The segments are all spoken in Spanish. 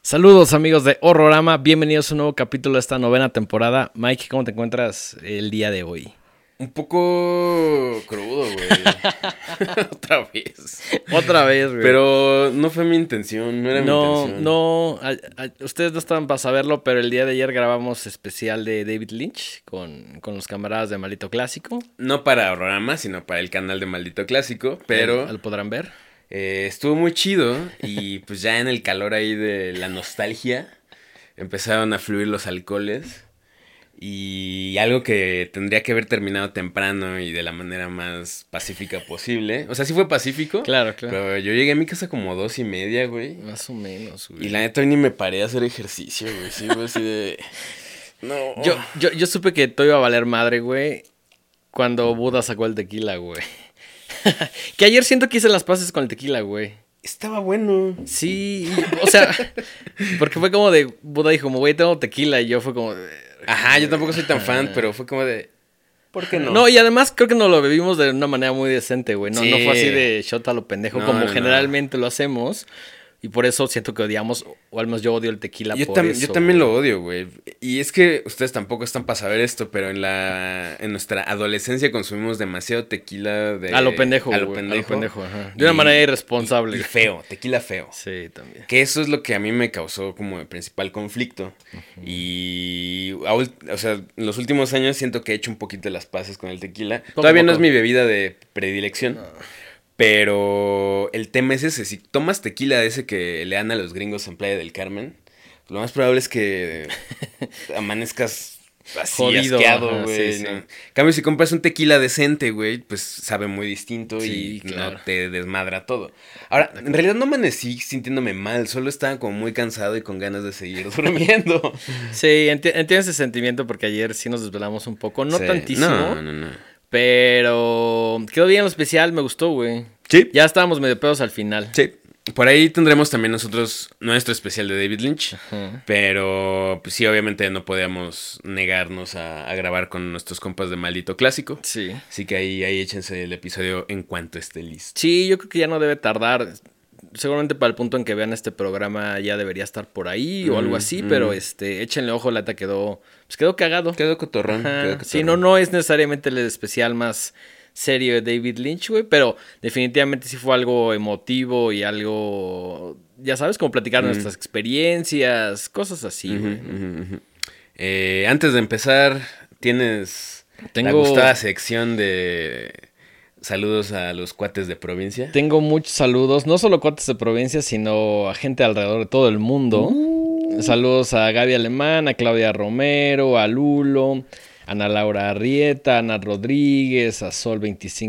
Saludos amigos de Horrorama, bienvenidos a un nuevo capítulo de esta novena temporada. Mike, ¿cómo te encuentras el día de hoy? Un poco crudo, güey. Otra vez, güey. Pero no fue mi intención, no era mi intención. Ustedes no estaban para saberlo, pero el día de ayer grabamos especial de David Lynch con los camaradas de Maldito Clásico. No para Horrorama, sino para el canal de Maldito Clásico, pero... ¿Lo podrán ver? Estuvo muy chido y pues ya en el calor ahí de la nostalgia empezaron a fluir los alcoholes. Y algo que tendría que haber terminado temprano y de la manera más pacífica posible. O sea, sí fue pacífico. Claro. Pero yo llegué a mi casa como 2:30, güey. Más o menos, güey. Y la neta hoy ni me paré a hacer ejercicio, güey. Sí, güey, así de... No. Yo supe que todo iba a valer madre, güey, cuando Buda sacó el tequila, güey. Que ayer siento que hice las paces con el tequila, güey. Estaba bueno. Sí, o sea, porque fue como de... Buda dijo, güey, tengo tequila. Y yo fue como... Ajá, yo tampoco soy tan fan, pero fue como de... ¿Por qué no? No, y además creo que nos lo bebimos de una manera muy decente, güey. No, Sí. no fue así de shot a lo pendejo como No. generalmente lo hacemos. Y por eso siento que odiamos, o al menos yo odio el tequila Yo por eso. Yo también lo odio, güey. Y es que ustedes tampoco están para saber esto, pero en nuestra adolescencia consumimos demasiado tequila de... A lo pendejo, A lo güey. pendejo. A lo pendejo, ajá. De una manera irresponsable. Y feo, tequila feo. Sí, también. Que eso es lo que a mí me causó como el principal conflicto. Uh-huh. Y, o sea, en los últimos años siento que he hecho un poquito de las paces con el tequila. Todavía no es mi bebida de predilección. No. Pero el tema es ese, si tomas tequila de ese que le dan a los gringos en Playa del Carmen, lo más probable es que amanezcas así jodido, asqueado, güey. Sí, ¿no? En cambio, si compras un tequila decente, güey, pues sabe muy distinto y claro, no te desmadra todo. Ahora, en realidad no amanecí sintiéndome mal, solo estaba como muy cansado y con ganas de seguir durmiendo. Sí, entiendo ese sentimiento porque ayer sí nos desvelamos un poco, no tantísimo. No. Pero quedó bien lo especial, me gustó, güey. Sí. Ya estábamos medio pedos al final. Sí. Por ahí tendremos también nosotros nuestro especial de David Lynch. Ajá. Pero pues sí, obviamente no podíamos negarnos a grabar con nuestros compas de Maldito Clásico. Sí. Así que ahí échense el episodio en cuanto esté listo. Sí, yo creo que ya no debe tardar. Seguramente para el punto en que vean este programa ya debería estar por ahí o algo así, pero échenle ojo, la neta quedó cagado. Quedó cotorrón. Sí, no es necesariamente el especial más serio de David Lynch, güey, pero definitivamente sí fue algo emotivo y algo, ya sabes, como platicar nuestras experiencias, cosas así, güey. Antes de empezar, ¿tienes la gustada sección de... saludos a los cuates de provincia? Tengo muchos saludos, no solo cuates de provincia, sino a gente alrededor de todo el mundo. Saludos a Gaby Alemán, a Claudia Romero, a Lulo, a Ana Laura Arrieta, a Ana Rodríguez, a Sol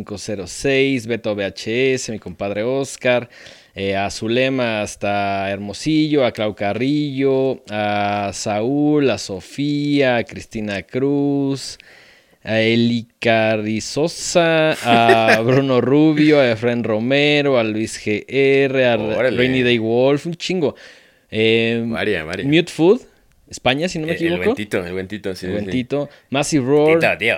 2506, Beto VHS, mi compadre Oscar, a Zulema hasta Hermosillo, a Clau Carrillo, a Saúl, a Sofía, a Cristina Cruz, a Eli Carrizosa, a Bruno Rubio, a Efren Romero, a Luis GR, a Rainy Day Wolf, un chingo. Varia. Mute Food, España, si no me equivoco. El Bentito, sí. El Bentito. Massive Roar. Tío.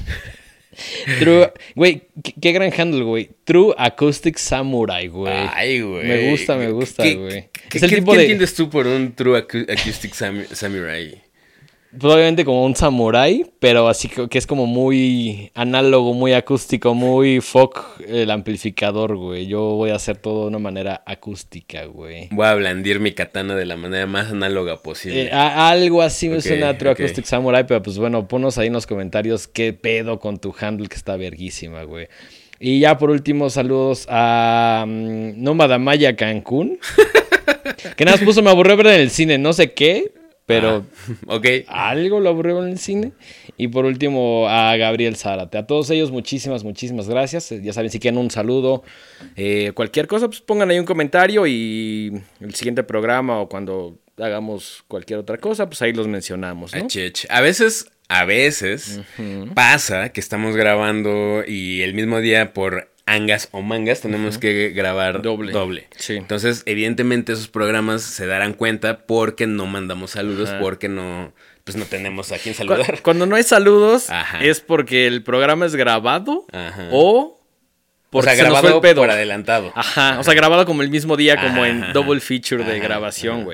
True, güey, qué gran handle, güey. True Acoustic Samurai, güey. Ay, güey. Me gusta, güey. ¿Qué entiendes tú por un True Acoustic Samurai? Probablemente como un samurái, pero así que es como muy análogo, muy acústico, muy folk el amplificador, güey. Yo voy a hacer todo de una manera acústica, güey. Voy a blandir mi katana de la manera más análoga posible. Algo así me suena True Acoustic Samurai, pero pues bueno, ponos ahí en los comentarios qué pedo con tu handle que está verguísima, güey. Y ya por último, saludos a Nómada Maya Cancún. Que nada más puso, me aburrió ver en el cine, no sé qué. Pero algo lo aburrió en el cine. Y por último a Gabriel Zárate. A todos ellos muchísimas gracias. Ya saben, si quieren un saludo, cualquier cosa, pues pongan ahí un comentario. Y el siguiente programa o cuando hagamos cualquier otra cosa, pues ahí los mencionamos, ¿no? A veces pasa que estamos grabando y el mismo día por angas o mangas tenemos que grabar doble. Sí. Entonces, evidentemente esos programas se darán cuenta porque no mandamos saludos, porque no tenemos a quién saludar. Cuando no hay saludos es porque el programa es grabado o porque se grabado nos fue el pedo por adelantado. O sea, grabado como el mismo día, como en double feature de grabación, güey.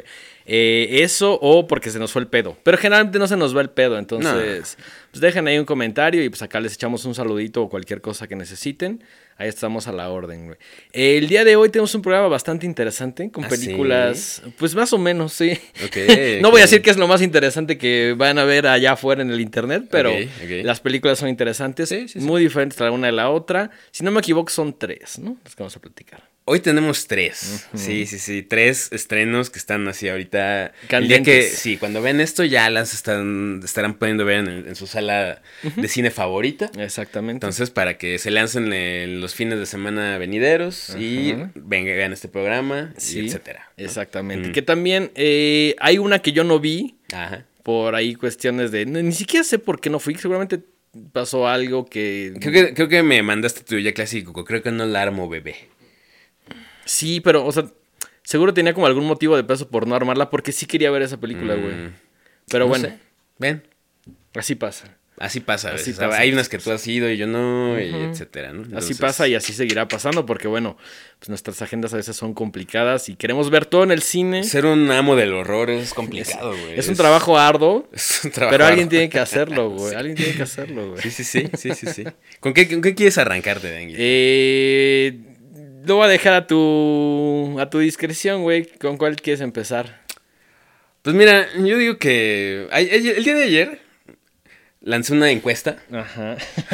Eso o porque se nos fue el pedo. Pero generalmente no se nos va el pedo, entonces pues dejen ahí un comentario y pues acá les echamos un saludito o cualquier cosa que necesiten. Ahí estamos a la orden, güey. El día de hoy tenemos un programa bastante interesante con películas, ¿sí? Pues más o menos, sí. Okay, no voy a decir que es lo más interesante que van a ver allá afuera en el internet, pero las películas son interesantes, muy diferentes la una de la otra. Si no me equivoco son 3, ¿no? Las que vamos a platicar. Hoy tenemos 3. Sí. 3 estrenos que están así ahorita. Candentes. El día que, sí, cuando ven esto ya las estarán pudiendo ver en su sala de cine favorita. Exactamente. Entonces, para que se lancen en los fines de semana venideros y vean este programa, y etcétera, ¿no? Exactamente. Que también hay una que yo no vi. Por ahí cuestiones de... Ni siquiera sé por qué no fui. Seguramente pasó algo que... Creo que me mandaste tu ya clásico. Creo que no la armo, bebé. Sí, pero, o sea, seguro tenía como algún motivo de peso por no armarla, porque sí quería ver esa película, güey. Pero no bueno, sé. Ven. Así pasa. Así pasa, así pasa. Hay unas que tú has ido y yo no, y etcétera, ¿no? Entonces... Así pasa y así seguirá pasando, porque bueno, pues nuestras agendas a veces son complicadas y queremos ver todo en el cine. Ser un amo del horror es complicado, güey. Es un trabajo arduo, pero alguien tiene que hacerlo, güey. Sí. Alguien tiene que hacerlo, güey. Sí. ¿Con qué quieres arrancarte, Dengue? Lo voy a dejar a tu discreción, güey. ¿Con cuál quieres empezar? Pues mira, yo digo que el día de ayer lancé una encuesta. Ajá.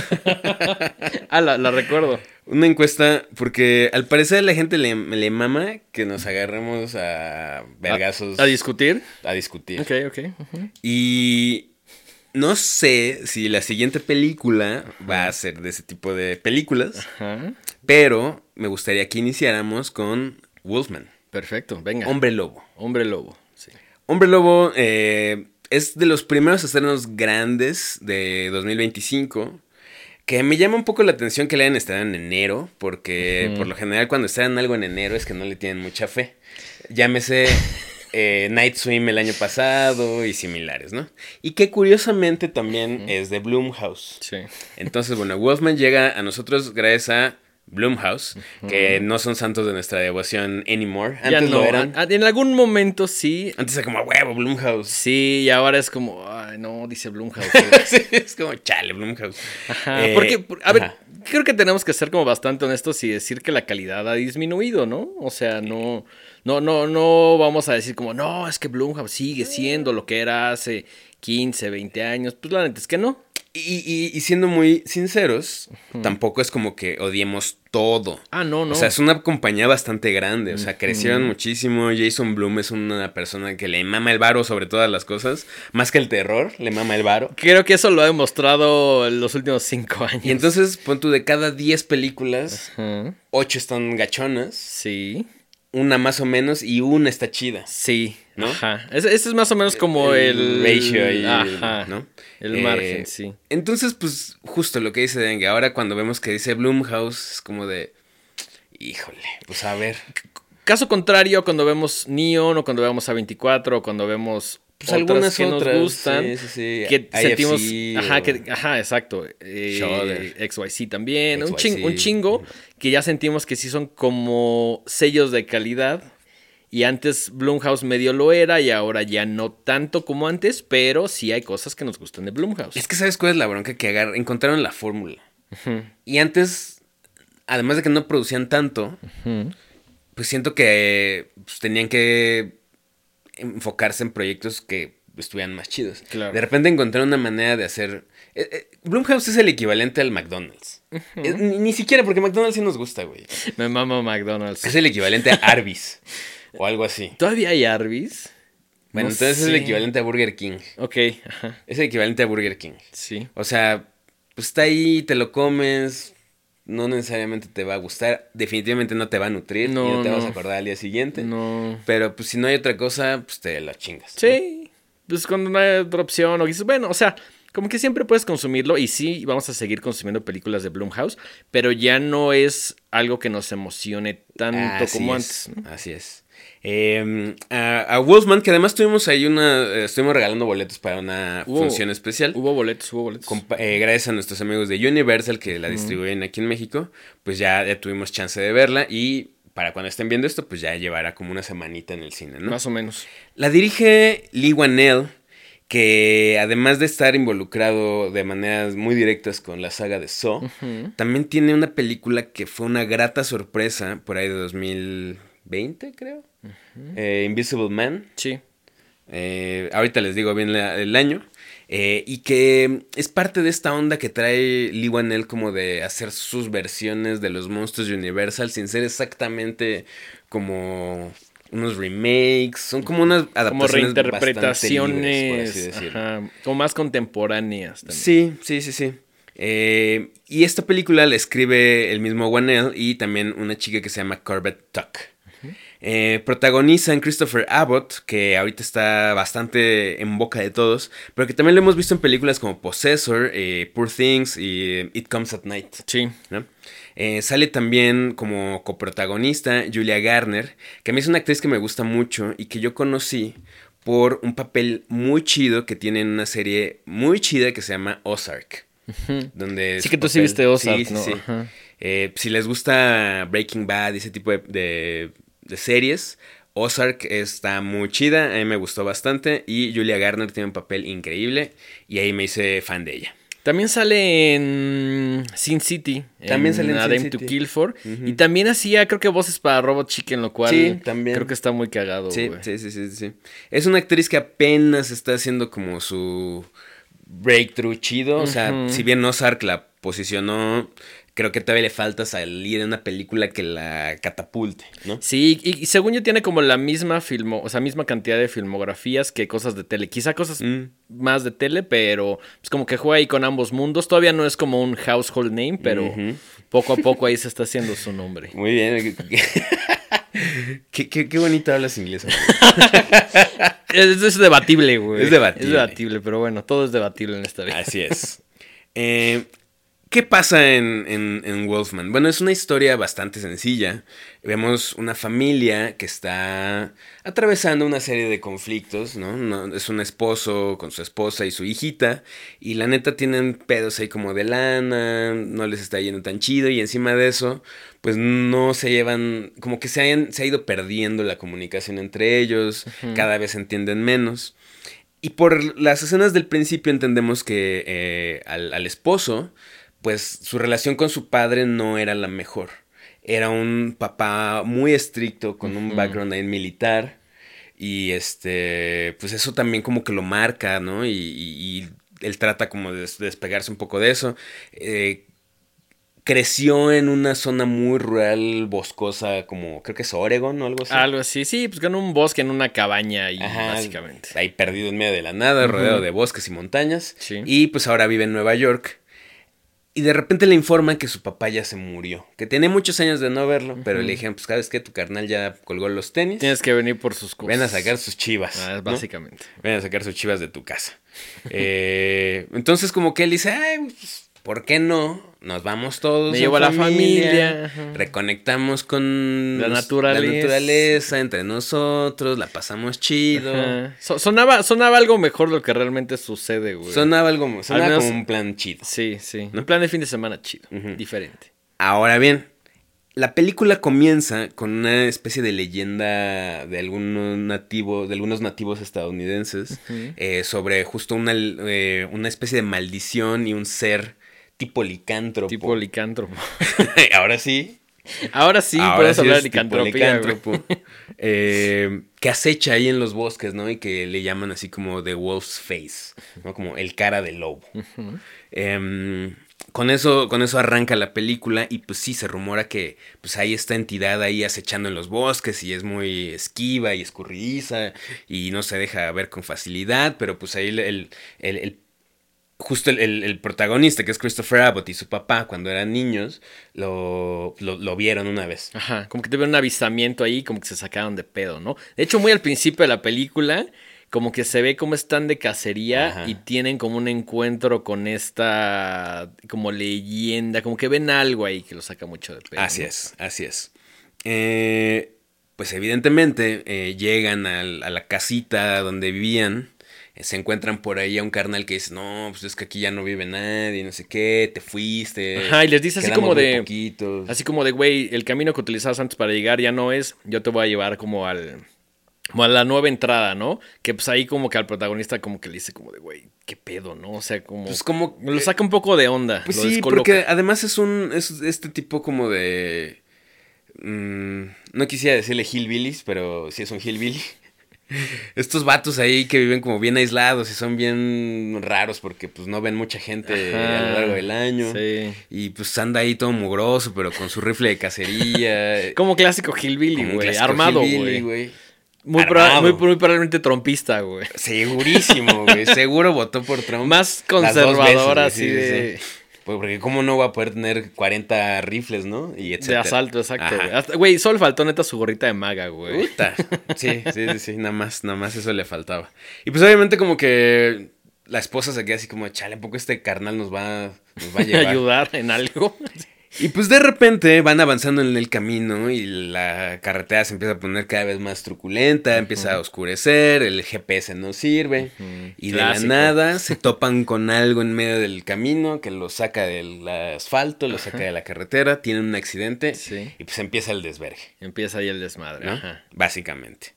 La recuerdo. Una encuesta porque al parecer a la gente le mama que nos agarremos a vergazos. ¿A discutir? A discutir. Ok. Y no sé si la siguiente película va a ser de ese tipo de películas. Pero me gustaría que iniciáramos con Wolfman. Perfecto, venga. Hombre Lobo, sí. Hombre Lobo es de los primeros estrenos grandes de 2025. Que me llama un poco la atención que le hayan estrenado en enero. Porque por lo general cuando estrenan algo en enero es que no le tienen mucha fe. Llámese Night Swim el año pasado y similares, ¿no? Y que curiosamente también es de Blumhouse. Sí. Entonces, bueno, Wolfman llega a nosotros gracias a Blumhouse, que no son santos de nuestra devoción anymore. Antes ya no, lo eran. En algún momento sí. Antes era como, huevo, Blumhouse. Sí, y ahora es como, ay, no, dice Blumhouse. Sí, es como, chale, Blumhouse. Porque, a ver, creo que tenemos que ser como bastante honestos y decir que la calidad ha disminuido, ¿no? O sea, no vamos a decir como, no, es que Blumhouse sigue siendo lo que era hace 15, 20 años. Pues la neta es que no. Y siendo muy sinceros, tampoco es como que odiemos todo. No. O sea, es una compañía bastante grande. O sea, crecieron muchísimo. Jason Blum es una persona que le mama el varo sobre todas las cosas. Más que el terror, le mama el varo. Creo que eso lo ha demostrado en los últimos 5 años. Y entonces, pon tú, de cada 10 películas, 8 están gachonas. Sí. Una más o menos y una está chida. Sí, ¿no? Ajá. Ese es más o menos como el ratio ahí, ¿no? El margen, sí. Entonces, pues, justo lo que dice Dengue. Ahora cuando vemos que dice Blumhouse, es como de, híjole, pues a ver. Caso contrario, cuando vemos Neon o cuando vemos A24 o cuando vemos pues algunas que otras nos gustan, sí. que IFC, sentimos, o... exacto, XYZ también, XYZ. Un chingo que ya sentimos que sí son como sellos de calidad. Y antes Blumhouse medio lo era y ahora ya no tanto como antes, pero sí hay cosas que nos gustan de Blumhouse. Es que ¿sabes cuál es la bronca? Que encontraron la fórmula. Y antes, además de que no producían tanto, pues siento que pues, tenían que enfocarse en proyectos que estuvieran más chidos. Claro. De repente encontraron una manera de hacer... Blumhouse es el equivalente al McDonald's. Ni siquiera, porque McDonald's sí nos gusta, güey. Me mama McDonald's. Es el equivalente a Arby's. O algo así. ¿Todavía hay Arby's? Bueno, entonces es el equivalente a Burger King. Ok, ajá. Es el equivalente a Burger King. Sí. O sea, pues está ahí, te lo comes, no necesariamente te va a gustar, definitivamente no te va a nutrir, y no te vas a acordar al día siguiente. No. Pero pues si no hay otra cosa, pues te la chingas. Sí, ¿no? Pues cuando no hay otra opción, o dices, bueno, o sea, como que siempre puedes consumirlo y sí, vamos a seguir consumiendo películas de Blumhouse, pero ya no es algo que nos emocione tanto como antes, ¿no? Así es. A Wolfman, que además tuvimos ahí estuvimos regalando boletos para una función especial. Hubo boletos. Gracias a nuestros amigos de Universal que la distribuyen aquí en México, pues ya tuvimos chance de verla y para cuando estén viendo esto, pues ya llevará como una semanita en el cine, ¿no? Más o menos. La dirige Leigh Whannell, que además de estar involucrado de maneras muy directas con la saga de Saw, también tiene una película que fue una grata sorpresa por ahí de 2020, creo. Invisible Man. Sí. Ahorita les digo bien el año. Y que es parte de esta onda que trae Leigh Whannell como de hacer sus versiones de los monstruos de Universal sin ser exactamente como unos remakes, son como unas adaptaciones como reinterpretaciones, bastante libres, por así decirlo. Ajá, como más contemporáneas también. Sí. Y esta película la escribe el mismo Whannell y también una chica que se llama Corbett Tuck. Protagonizan Christopher Abbott, que ahorita está bastante en boca de todos, pero que también lo hemos visto en películas como Possessor, Poor Things y It Comes at Night. Sí. ¿No? Sale también como coprotagonista Julia Garner, que a mí es una actriz que me gusta mucho y que yo conocí por un papel muy chido que tiene en una serie muy chida que se llama Ozark. Donde sí que tú sí viste Ozark, ¿no? Sí. Si les gusta Breaking Bad y ese tipo de series, Ozark está muy chida, a mí me gustó bastante y Julia Garner tiene un papel increíble y ahí me hice fan de ella. También sale en Sin City. También sale en A Dame Sin to City. Kill For. Y también hacía, creo que voces para Robot Chicken, lo cual sí, también. creo que está muy cagado, güey. Sí. Es una actriz que apenas está haciendo como su breakthrough chido. O sea, si bien Ozark la posicionó, creo que todavía le falta salir en una película que la catapulte, ¿no? Sí, y según yo tiene como la misma misma cantidad de filmografías que cosas de tele. Quizá cosas más de tele, pero pues como que juega ahí con ambos mundos. Todavía no es como un household name, pero poco a poco ahí se está haciendo su nombre. Muy bien. Qué bonito hablas inglés. Es debatible, güey. Es debatible. Es debatible, pero bueno, todo es debatible en esta vida. Así es. ¿Qué pasa en Wolfman? Bueno, es una historia bastante sencilla. Vemos una familia que está atravesando una serie de conflictos, ¿no? Es un esposo con su esposa y su hijita. Y la neta tienen pedos ahí como de lana, no les está yendo tan chido. Y encima de eso, pues no se llevan, como que se ha ido perdiendo la comunicación entre ellos. Cada vez se entienden menos. Y por las escenas del principio entendemos que al esposo, pues su relación con su padre no era la mejor. Era un papá muy estricto, con un background ahí militar. Y pues eso también como que lo marca, ¿no? Y él trata como de despegarse un poco de eso. Creció en una zona muy rural, boscosa, como creo que es Oregon o algo así. Algo así, sí, pues con un bosque en una cabaña ahí, básicamente. Ahí perdido en medio de la nada, rodeado de bosques y montañas. Sí. Y pues ahora vive en Nueva York. Y de repente le informan que su papá ya se murió. Que tenía muchos años de no verlo, pero le dijeron, pues sabes qué, tu carnal ya colgó los tenis. Tienes que venir por sus cosas. Ven a sacar sus chivas. Básicamente. ¿No? Ven a sacar sus chivas de tu casa. Entonces como que él dice, ay, pues, ¿por qué no? Nos vamos todos. Me llevo a la familia. Reconectamos con la naturaleza entre nosotros. La pasamos chido. Sonaba algo mejor de lo que realmente sucede, güey. Sonaba como un plan chido. Sí. ¿No? Un plan de fin de semana chido. Diferente. Ahora bien, la película comienza con una especie de leyenda de algunos nativos estadounidenses sobre justo una especie de maldición y un ser tipo licántropo. Ahora sí. Podemos hablar de licantropía. Que acecha ahí en los bosques, ¿no? Y que le llaman así como The Wolf's Face, ¿no? Como el cara del lobo. Con eso arranca la película y pues sí, se rumora que pues hay esta entidad ahí acechando en los bosques y es muy esquiva y escurridiza y no se deja ver con facilidad, pero pues ahí justo el protagonista, que es Christopher Abbott, y su papá, cuando eran niños, lo vieron una vez. Ajá, como que tuvieron un avistamiento ahí, como que se sacaron de pedo, ¿no? De hecho, muy al principio de la película, como que se ve como están de cacería y tienen como un encuentro con esta como leyenda, como que ven algo ahí que lo saca mucho de pedo. Así es. Pues evidentemente llegan a la casita donde vivían. se encuentran por ahí a un carnal que dice, no, pues es que aquí ya no vive nadie, no sé qué, te fuiste. Ajá, y les dice así como de, poquitos. así como de, güey, el camino que utilizabas antes para llegar ya no es, yo te voy a llevar como a la nueva entrada, ¿no? Que pues ahí como que al protagonista como que le dice como de, güey, qué pedo, ¿no? O sea, como... Pues como... Lo saca un poco de onda. Pues lo sí, descoloca. porque además es este tipo como de... no quisiera decirle hillbillies, pero sí es un hillbilly. Estos vatos ahí que viven como bien aislados y son bien raros porque pues no ven mucha gente a lo largo del año. Sí. Y pues anda ahí todo mugroso, pero con su rifle de cacería. Como clásico hillbilly, güey. Armado, güey. Muy probablemente trompista, güey. Segurísimo, güey. Seguro votó por Trump. Más conservador así sí, de... Sí. Porque cómo no va a poder tener 40 rifles, ¿no? Y etcétera. De asalto, exacto, güey. Güey, solo faltó neta su gorrita de maga, güey. Puta. Sí. Nada más eso le faltaba. Y pues obviamente como que la esposa se queda así como, chale, ¿a poco este carnal nos va a llevar? Ayudar en algo. Y pues de repente van avanzando en el camino y la carretera se empieza a poner cada vez más truculenta, empieza a oscurecer, el GPS no sirve y Clásico. de la nada se topan con algo en medio del camino que los saca del asfalto, los saca de la carretera, tienen un accidente y pues empieza el desvergue. Empieza ahí el desmadre, ¿no? Ajá. Básicamente.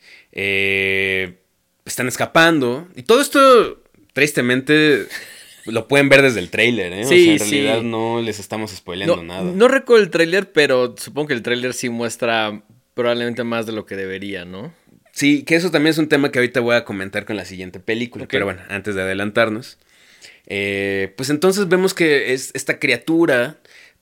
Están escapando y todo esto, tristemente... Lo pueden ver desde el tráiler, ¿eh? Sí, o sea, en realidad no les estamos spoileando nada. No recuerdo el tráiler, pero supongo que el tráiler sí muestra probablemente más de lo que debería, ¿no? Sí, que eso también es un tema que ahorita voy a comentar con la siguiente película. Okay. Pero bueno, antes de adelantarnos. Pues entonces vemos que esta criatura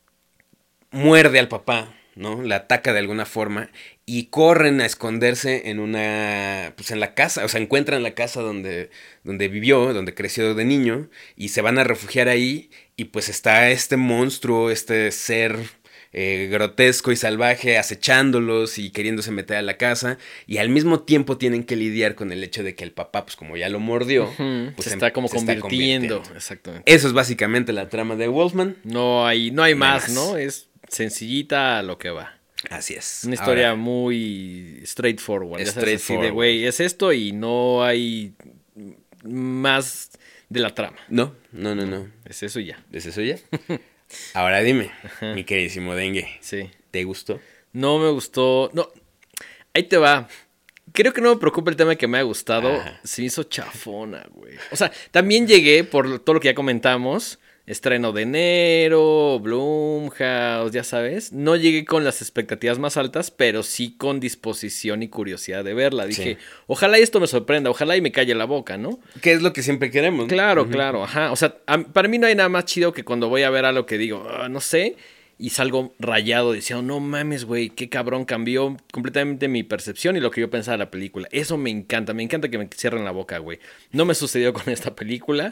muerde al papá, ¿no? La ataca de alguna forma y corren a esconderse en la casa, o sea, encuentran la casa donde vivió, donde creció de niño y se van a refugiar ahí y pues está este monstruo, este ser grotesco y salvaje acechándolos y queriéndose meter a la casa y al mismo tiempo tienen que lidiar con el hecho de que el papá, pues como ya lo mordió, pues se está convirtiendo. Exactamente. Eso es básicamente la trama de Wolfman. No hay más, ¿no? Es sencillita a lo que va. Así es. Una historia muy straightforward. De güey, es esto y no hay más de la trama. No. Es eso y ya. ¿Es eso ya? Ahora dime, mi queridísimo Dengue. Sí. ¿Te gustó? No me gustó. No. Ahí te va. Creo que no me preocupa el tema de que me haya gustado. Ajá. Se me hizo chafona, güey. O sea, también llegué por todo lo que ya comentamos. Estreno de enero, Blumhouse, ya sabes. No llegué con las expectativas más altas, pero sí con disposición y curiosidad de verla. Dije, ojalá esto me sorprenda, ojalá y me calle la boca, ¿no? Que es lo que siempre queremos, ¿no? Claro, claro, ajá. O sea, para mí no hay nada más chido que cuando voy a ver algo que digo, no sé, y salgo rayado diciendo, no mames, güey, qué cabrón, cambió completamente mi percepción y lo que yo pensaba de la película. Eso me encanta que me cierren la boca, güey. No me sucedió con esta película.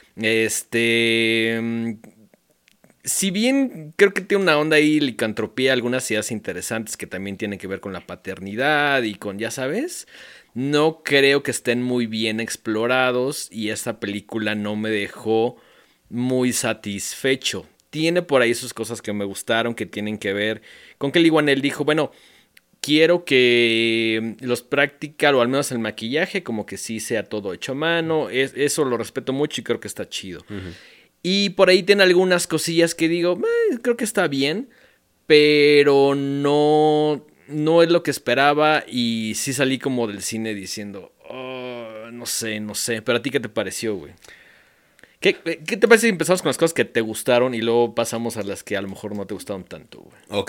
Si bien creo que tiene una onda ahí, licantropía, algunas ideas interesantes que también tienen que ver con la paternidad y con, ya sabes, no creo que estén muy bien explorados y esta película no me dejó muy satisfecho. Tiene por ahí sus cosas que me gustaron, que tienen que ver con que Leigh Whannell dijo, bueno, quiero que los practical, o al menos el maquillaje, como que sí sea todo hecho a mano. Eso lo respeto mucho y creo que está chido. Uh-huh. Y por ahí tiene algunas cosillas que digo, creo que está bien, pero no es lo que esperaba. Y sí salí como del cine diciendo, no sé. Pero a ti, ¿qué te pareció, güey? ¿Qué te parece si empezamos con las cosas que te gustaron y luego pasamos a las que a lo mejor no te gustaron tanto, güey? Ok.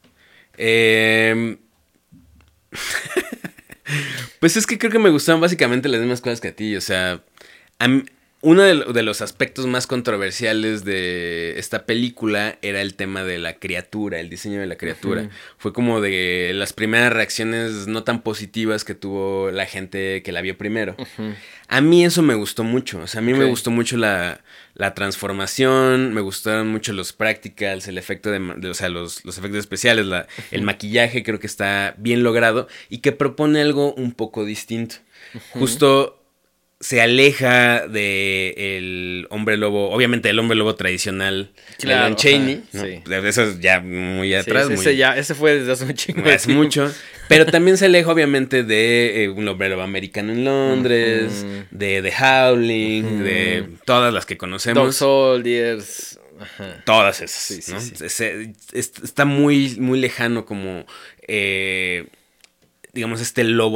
Pues es que creo que me gustaron básicamente las mismas cosas que a ti. O sea, uno de los aspectos más controversiales de esta película era el tema de la criatura, el diseño de la criatura. Uh-huh. Fue como de las primeras reacciones no tan positivas que tuvo la gente que la vio primero. Uh-huh. A mí eso me gustó mucho. O sea, a mí me gustó mucho la transformación, me gustaron mucho los practicals, el efecto o sea, los efectos especiales, el maquillaje creo que está bien logrado y que propone algo un poco distinto. Uh-huh. Justo se aleja de el hombre lobo, obviamente el hombre lobo tradicional, claro, de Lon Chaney, ¿no? Sí. Eso es ya muy atrás. Sí, ese fue desde hace un chingo. Hace mucho. Pero también se aleja, obviamente, de Un hombre lobo americano en Londres, de The Howling, de todas las que conocemos. Dog Soldiers. Ajá. Todas esas, ¿no? Sí. Está muy, muy lejano como, digamos, este lobo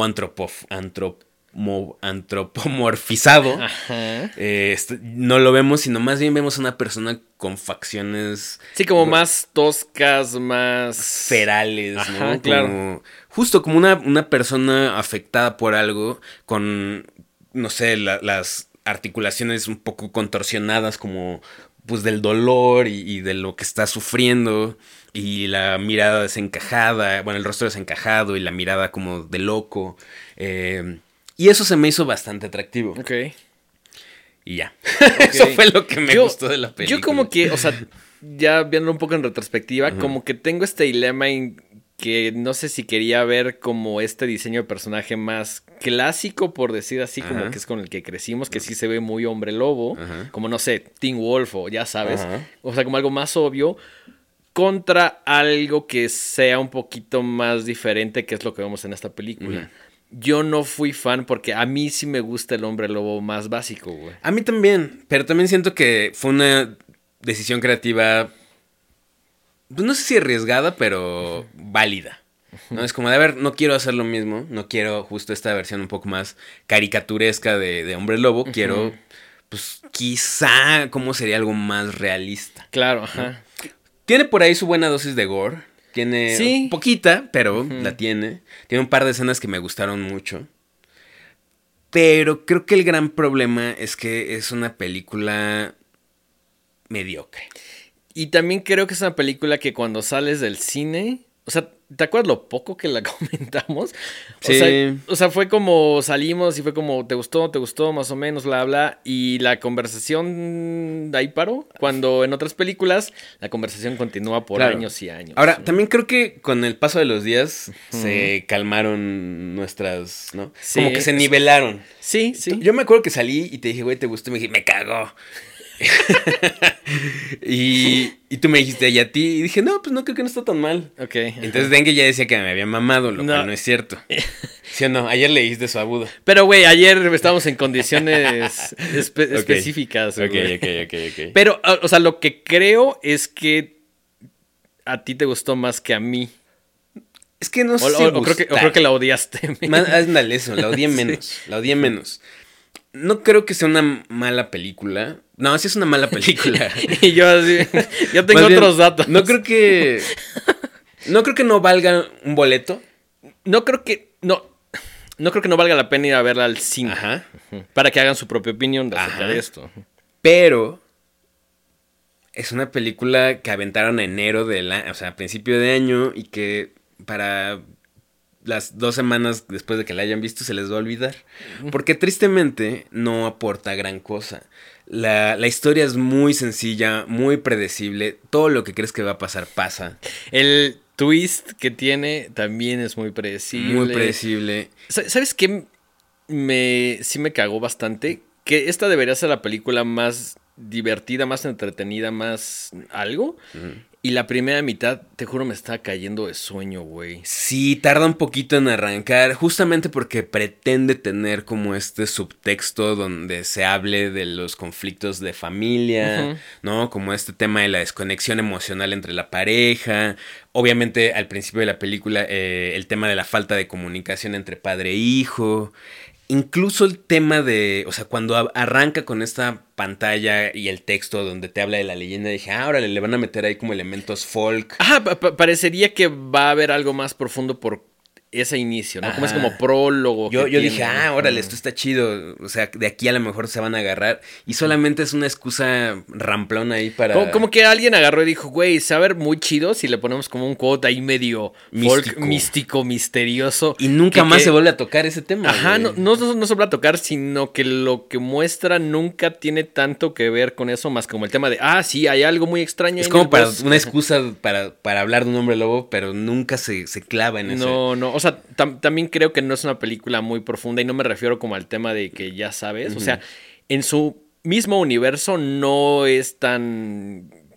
antropomorfizado. No lo vemos, sino más bien vemos a una persona con facciones... Sí, como más toscas, más... ferales, ajá, ¿no? Claro. Justo como una persona afectada por algo, con, no sé, las articulaciones un poco contorsionadas como... pues del dolor y de lo que está sufriendo, y la mirada desencajada, bueno, el rostro desencajado y la mirada como de loco, y eso se me hizo bastante atractivo. Ok. Y ya. Okay. Eso fue lo que me gustó de la película. Yo como que, o sea, ya viendo un poco en retrospectiva, como que tengo este dilema en que no sé si quería ver como este diseño de personaje más clásico, por decir así, como que es con el que crecimos, que sí se ve muy hombre lobo, como no sé, Teen Wolf o ya sabes, o sea, como algo más obvio, contra algo que sea un poquito más diferente, que es lo que vemos en esta película. Yo no fui fan porque a mí sí me gusta el hombre lobo más básico, güey. A mí también, pero también siento que fue una decisión creativa, pues no sé si arriesgada, pero válida. ¿No? Es como de, a ver, no quiero hacer lo mismo, no quiero justo esta versión un poco más caricaturesca de hombre lobo, quiero, pues quizá, ¿cómo sería algo más realista? Claro, ajá. ¿No? Tiene por ahí su buena dosis de gore, tiene poquita, pero la tiene. Tiene un par de escenas que me gustaron mucho. Pero creo que el gran problema es que es una película mediocre. Y también creo que es una película que cuando sales del cine... O sea, ¿te acuerdas lo poco que la comentamos? Sí. O sea, fue como salimos y fue como, ¿te gustó, más o menos, bla, bla? Y la conversación de ahí paró. Cuando en otras películas la conversación continúa por años y años. Ahora, también creo que con el paso de los días se calmaron nuestras, ¿no? Sí, como que se nivelaron. Sí, sí. Yo me acuerdo que salí y te dije, güey, ¿te gustó? Y me dije, me cagó. y tú me dijiste, ¿y a ti? Y dije, no, pues no, creo que no está tan mal. Ok. Entonces Dengue ya decía que me había mamado, lo cual no es cierto. ¿Sí o no? Ayer le dijiste su agudo. Pero, güey, ayer estábamos en condiciones específicas. Ok. Pero, o sea, lo que creo es que a ti te gustó más que a mí. Es que no sé si creo que la odiaste. Ándale, eso, la odié menos. Sí. La odié menos. No creo que sea una mala película. No, sí es una mala película. Y yo así, yo tengo otros datos. No creo que no valga un boleto. No creo que no valga la pena ir a verla al cine. Ajá. Para que hagan su propia opinión acerca de esto. Pero es una película que aventaron en enero o sea, a principio de año, y que para las 2 semanas después de que la hayan visto se les va a olvidar. Porque tristemente no aporta gran cosa. La historia es muy sencilla, muy predecible. Todo lo que crees que va a pasar, pasa. El twist que tiene también es muy predecible. Muy predecible. ¿Sabes qué? Sí me cagó bastante. Que esta debería ser la película más divertida, más entretenida, más algo. Y la primera mitad, te juro, me estaba cayendo de sueño, güey. Sí, tarda un poquito en arrancar, justamente porque pretende tener como este subtexto donde se hable de los conflictos de familia, ¿no? Como este tema de la desconexión emocional entre la pareja. Obviamente, al principio de la película, el tema de la falta de comunicación entre padre e hijo. Incluso el tema de, o sea, cuando arranca con esta pantalla y el texto donde te habla de la leyenda, dije, órale, le van a meter ahí como elementos folk. Ajá, parecería que va a haber algo más profundo por ese inicio, ¿no? Como es como prólogo. Yo dije, órale, esto está chido. O sea, de aquí a lo mejor se van a agarrar. Y solamente es una excusa ramplona ahí para... Como que alguien agarró y dijo, güey, se va a ver muy chido si le ponemos como un quote ahí medio folk, místico, misterioso. Y nunca más se vuelve a tocar ese tema. Ajá, no se vuelve a tocar, sino que lo que muestra nunca tiene tanto que ver con eso, más como el tema de, sí, hay algo muy extraño. Es como para una excusa para hablar de un hombre lobo, pero nunca se clava en eso. No, o sea, también creo que no es una película muy profunda y no me refiero como al tema de que ya sabes, o sea, en su mismo universo no es tan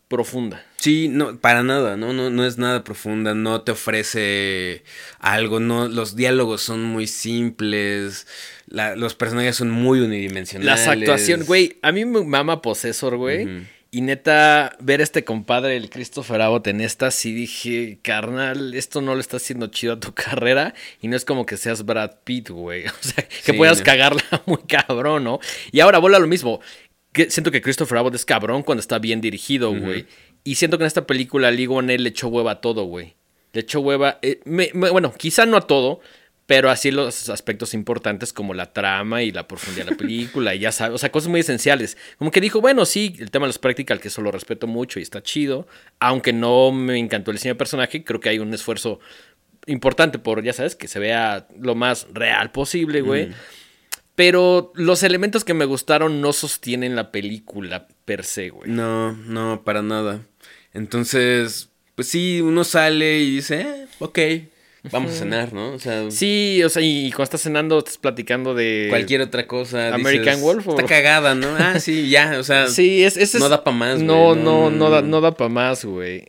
profunda. Sí, no, para nada, no es nada profunda, no te ofrece algo, no, los diálogos son muy simples, los personajes son muy unidimensionales. Las actuaciones, güey, a mí me mama Possessor, güey. Uh-huh. Y neta, ver a este compadre, el Christopher Abbott en esta, sí dije, carnal, esto no le está haciendo chido a tu carrera. Y no es como que seas Brad Pitt, güey. O sea, que sí, puedas cagarla muy cabrón, ¿no? Y ahora vuelve a lo mismo. Siento que Christopher Abbott es cabrón cuando está bien dirigido, güey. Y siento que en esta película Lee Whannell le echó hueva a todo, güey. Le echó hueva, bueno, quizá no a todo, pero así los aspectos importantes como la trama y la profundidad de la película y ya sabes, o sea, cosas muy esenciales. Como que dijo, bueno, sí, el tema de los practical, que eso lo respeto mucho y está chido, aunque no me encantó el diseño de personaje, creo que hay un esfuerzo importante por, ya sabes, que se vea lo más real posible, güey. Pero los elementos que me gustaron no sostienen la película per se, güey. No, para nada. Entonces, pues sí, uno sale y dice, ok, vamos a cenar, ¿no? O sea, sí, o sea, y cuando estás cenando estás platicando de cualquier otra cosa. American dices, Wolf. Está cagada, ¿no? Ah, sí, ya, o sea. Sí, no da para más, güey. No da para más, güey.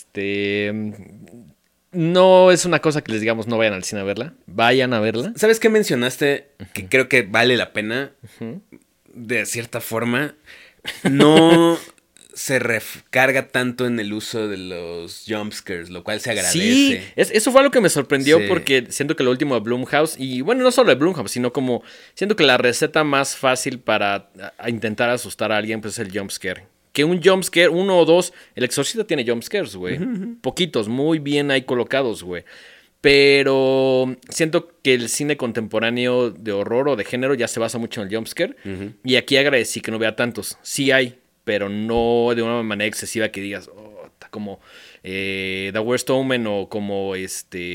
No es una cosa que les digamos no vayan al cine a verla. Vayan a verla. ¿Sabes qué mencionaste? Que creo que vale la pena. De cierta forma. No se recarga tanto en el uso de los jumpscares, lo cual se agradece. Sí, eso fue algo que me sorprendió porque siento que lo último de Blumhouse, y bueno, no solo de Blumhouse, sino como siento que la receta más fácil para intentar asustar a alguien pues es el jumpscare. Que un jumpscare, 1 o 2, El Exorcista tiene jumpscares, güey. Poquitos, muy bien ahí colocados, güey. Pero siento que el cine contemporáneo de horror o de género ya se basa mucho en el jumpscare. Y aquí agradecí que no vea tantos. Sí hay, pero no de una manera excesiva que digas, como The Worst Omen o como ¿cómo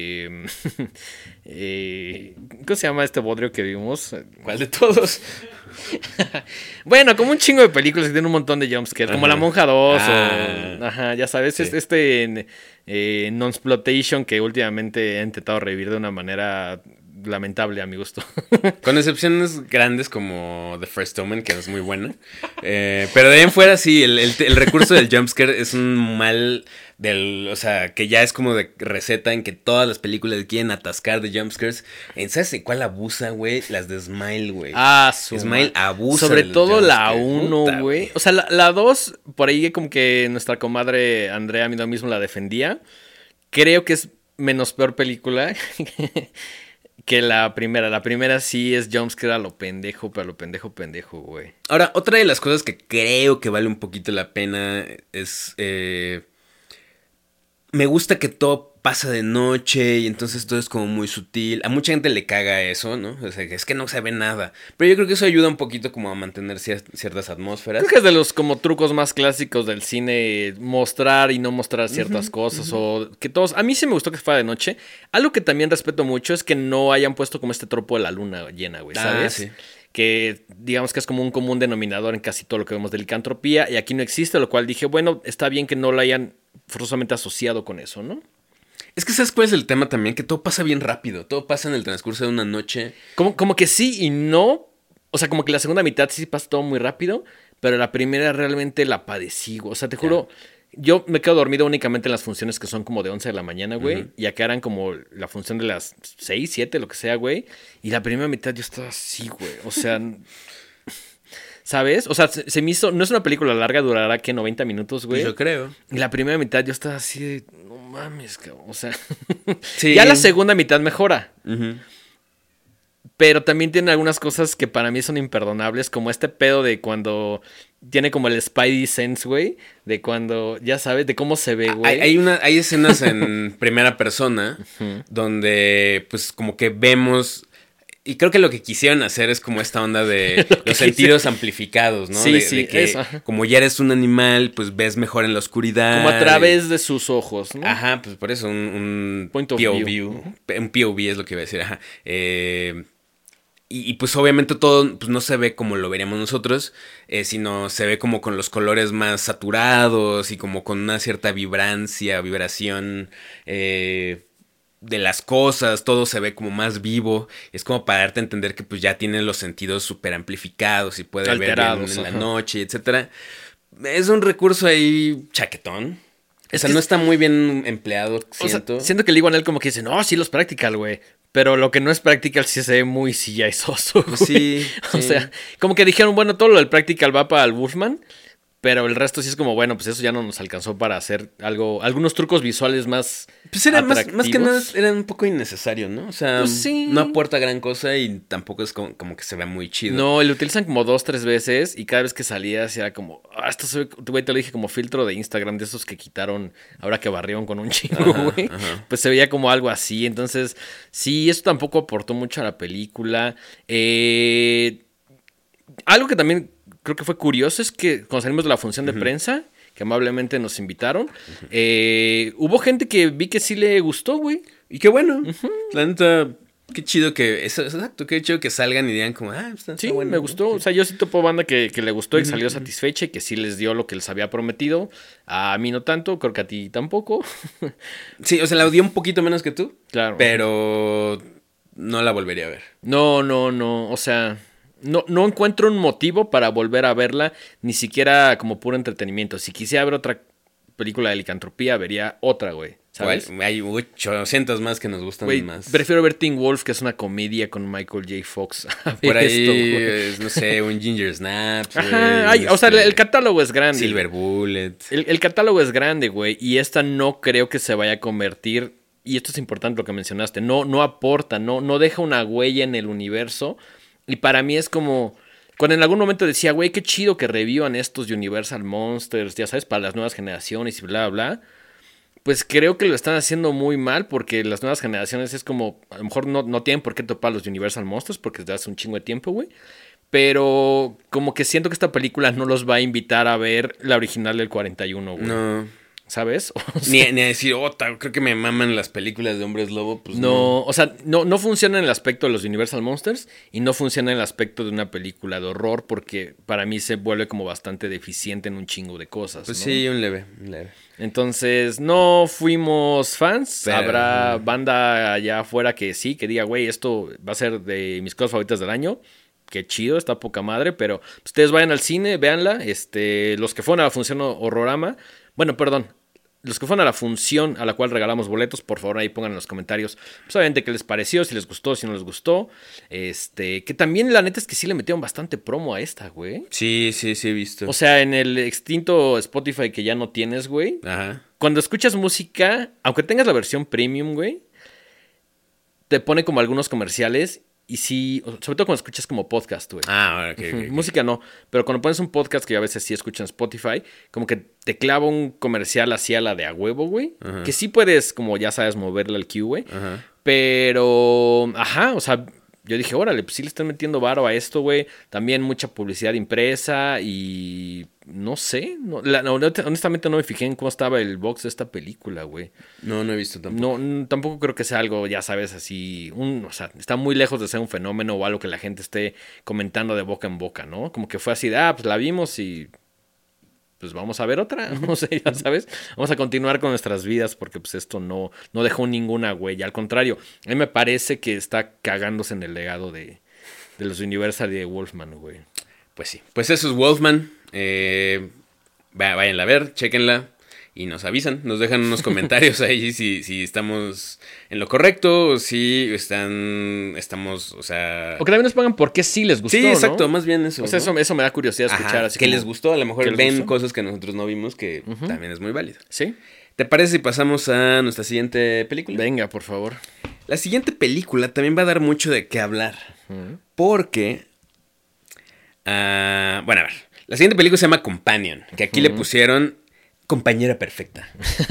se llama este bodrio que vimos? ¿Cuál de todos? Bueno, como un chingo de películas que tienen un montón de jumpscares, como La Monja 2 o ya sabes, sí. Non-Splotation que últimamente he intentado revivir de una manera lamentable a mi gusto. Con excepciones grandes como The First Omen, que es muy buena. Pero de ahí en fuera, sí, el recurso del jumpscare es un mal o sea, que ya es como de receta en que todas las películas quieren atascar de jumpscares. ¿Sabes de cuál abusa, güey? Las de Smile, güey. Smile abusa. Sobre todo la 1, güey. O sea, la 2, por ahí como que nuestra comadre Andrea mismo la defendía. Creo que es menos peor película que la primera. La primera sí es jumpscare a lo pendejo, pero a lo pendejo, güey. Ahora, otra de las cosas que creo que vale un poquito la pena es... me gusta que todo pasa de noche y entonces todo es como muy sutil. A mucha gente le caga eso, ¿no? O sea, es que no se ve nada. Pero yo creo que eso ayuda un poquito como a mantener ciertas atmósferas. Creo que es de los como trucos más clásicos del cine, mostrar y no mostrar ciertas cosas o que todos... A mí sí me gustó que fuera de noche. Algo que también respeto mucho es que no hayan puesto como este tropo de la luna llena, güey, ¿sabes? Sí. Que digamos que es como un común denominador en casi todo lo que vemos de licantropía y aquí no existe, lo cual dije, bueno, está bien que no lo hayan forzosamente asociado con eso, ¿no? Es que ¿sabes cuál es el tema también? Que todo pasa bien rápido. Todo pasa en el transcurso de una noche. Como que sí y no. O sea, como que la segunda mitad sí pasa todo muy rápido. Pero la primera realmente la padecí. O sea, te juro, yo me quedo dormido únicamente en las funciones que son como de 11 de la mañana, güey. Y acá eran como la función de las 6, 7, lo que sea, güey. Y la primera mitad yo estaba así, güey. O sea... ¿Sabes? O sea, se me hizo... No es una película larga, durará, ¿qué? 90 minutos, güey. Yo creo. Y la primera mitad yo estaba así de... No mames, cabrón. O sea... Sí. Ya la segunda mitad mejora. Pero también tiene algunas cosas que para mí son imperdonables. Como este pedo de cuando... Tiene como el Spidey Sense, güey. De cuando... Ya sabes, de cómo se ve, güey. Hay escenas en primera persona... donde, pues, como que vemos... Y creo que lo que quisieron hacer es como esta onda de los sentidos amplificados, ¿no? Sí, de que eso. Como ya eres un animal, pues ves mejor en la oscuridad. Como a través de sus ojos, ¿no? Ajá, pues por eso un Point of POV. view. Un POV es lo que iba a decir, ajá. Y pues obviamente todo pues no se ve como lo veríamos nosotros, sino se ve como con los colores más saturados y como con una cierta vibración... de las cosas, todo se ve como más vivo, es como para darte a entender que pues ya tienen los sentidos súper amplificados y puede ver bien en la noche, etcétera. es un recurso ahí chaquetón. O sea, no está muy bien empleado, siento. O sea, siento que Lee Whannell como que dice, no, sí los practical, güey. Pero lo que no es practical sí se ve muy CGI soso, güey. Sí, O sea, como que dijeron, bueno, todo lo del practical va para el Wolfman. Pero el resto sí es como, bueno, pues eso ya no nos alcanzó para hacer algunos trucos visuales más pues era más que nada, atractivos. era un poco innecesario, ¿no? O sea, Pues sí. no aporta gran cosa y tampoco es como que se vea muy chido. No, y lo utilizan como 2-3 veces y cada vez que salías era como, esto se ve, güey, te lo dije como filtro de Instagram de esos que quitaron ahora que barrieron con un chingo, güey. Pues se veía como algo así, entonces sí, eso tampoco aportó mucho a la película. Algo que también creo que fue curioso es que cuando salimos de la función de prensa, que amablemente nos invitaron, hubo gente que vi que sí le gustó, güey. Y qué bueno, la neta, qué chido exacto, qué chido que salgan y digan como, está Sí, bueno, me ¿no? gustó. O sea, yo sí topo banda que le gustó y salió satisfecha y que sí les dio lo que les había prometido. A mí no tanto, creo que a ti tampoco. Sí, o sea, la odié un poquito menos que tú. Claro. Pero no la volvería a ver. No. O sea, no encuentro un motivo para volver a verla, ni siquiera como puro entretenimiento. Si quisiera ver otra película de licantropía, vería otra, güey. ¿Sabes? Hay 800 más que nos gustan Güey, más. prefiero ver Teen Wolf, que es una comedia con Michael J. Fox. Por ahí, no sé, un Ginger Snaps. Ajá, o sea, el catálogo es grande. Silver Bullet. El catálogo es grande, güey. Y esta no creo que se vaya a convertir. Y esto es importante lo que mencionaste. No aporta, no deja una huella en el universo. Y para mí es como. Cuando en algún momento decía, güey, qué chido que revivan estos Universal Monsters, ya sabes, para las nuevas generaciones y bla, bla. Pues creo que lo están haciendo muy mal porque las nuevas generaciones es como, a lo mejor no tienen por qué topar los Universal Monsters porque desde hace un chingo de tiempo, güey. Pero como que siento que esta película no los va a invitar a ver la original del 41, güey. No. ¿Sabes? O sea, ni a decir, creo que me maman las películas de Hombres Lobo. Pues no, o sea, no funciona en el aspecto de los Universal Monsters y no funciona en el aspecto de una película de horror porque para mí se vuelve como bastante deficiente en un chingo de cosas. Pues ¿no? sí, un leve. Entonces, no fuimos fans. Pero, habrá banda allá afuera que sí, que diga, güey, esto va a ser de mis cosas favoritas del año. Qué chido, está poca madre, pero ustedes vayan al cine, véanla. Los que fueron a la función Horrorama, bueno, perdón, los que fueron a la función a la cual regalamos boletos, por favor ahí pongan en los comentarios, pues obviamente qué les pareció, si les gustó, si no les gustó. Que también la neta es que sí le metieron bastante promo a esta, güey. Sí, he visto. O sea, en el extinto Spotify que ya no tienes, güey. Ajá. Cuando escuchas música, aunque tengas la versión premium, güey, te pone como algunos comerciales. Y sí, sobre todo cuando escuchas como podcast, güey. Ok. Música no, pero cuando pones un podcast que yo a veces sí escucho en Spotify, como que te clava un comercial así a la de a huevo, güey. Ajá. Que sí puedes, como ya sabes, moverle al cue, güey. Ajá. Pero, o sea, yo dije, órale, pues sí le están metiendo varo a esto, güey. También mucha publicidad impresa y no sé. Honestamente no me fijé en cómo estaba el box de esta película, güey. No he visto tampoco. No, tampoco creo que sea algo, ya sabes, así. O sea, está muy lejos de ser un fenómeno o algo que la gente esté comentando de boca en boca, ¿no? Como que fue así de, pues la vimos y pues vamos a ver otra, no sé, ya sabes. Vamos a continuar con nuestras vidas porque pues esto no dejó ninguna huella. Al contrario, a mí me parece que está cagándose en el legado de los Universal y de Wolfman, güey. Pues sí, pues eso es Wolfman. Váyanla a ver, chéquenla y nos avisan, nos dejan unos comentarios ahí si estamos en lo correcto o si estamos, o sea... O que también nos pongan por qué sí les gustó, sí, exacto, ¿no? más bien eso. O sea, ¿no? eso me da curiosidad escuchar. Ajá, así que como, les gustó, a lo mejor ven gustó? cosas que nosotros no vimos que también es muy válido. ¿Sí? ¿Te parece si pasamos a nuestra siguiente película? Venga, por favor. La siguiente película también va a dar mucho de qué hablar. Porque... bueno, a ver. La siguiente película se llama Companion, que aquí le pusieron Compañera Perfecta.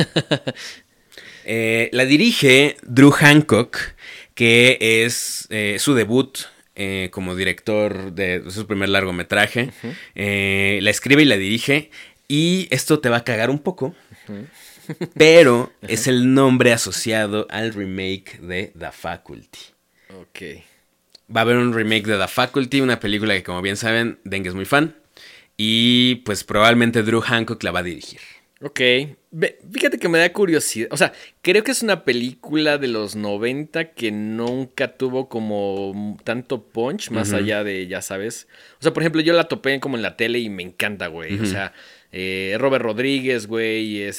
La dirige Drew Hancock, que es su debut como director de su primer largometraje. La escribe y la dirige. Y esto te va a cagar un poco. Pero es el nombre asociado al remake de The Faculty. Ok. Va a haber un remake de The Faculty, una película que, como bien saben, Deng es muy fan. Y pues probablemente Drew Hancock la va a dirigir. Ok. Fíjate que me da curiosidad. O sea, creo que es una película de los 90 que nunca tuvo como tanto punch, más allá de, ya sabes. O sea, por ejemplo, yo la topé como en la tele y me encanta, güey. O sea, Robert Rodríguez, güey, es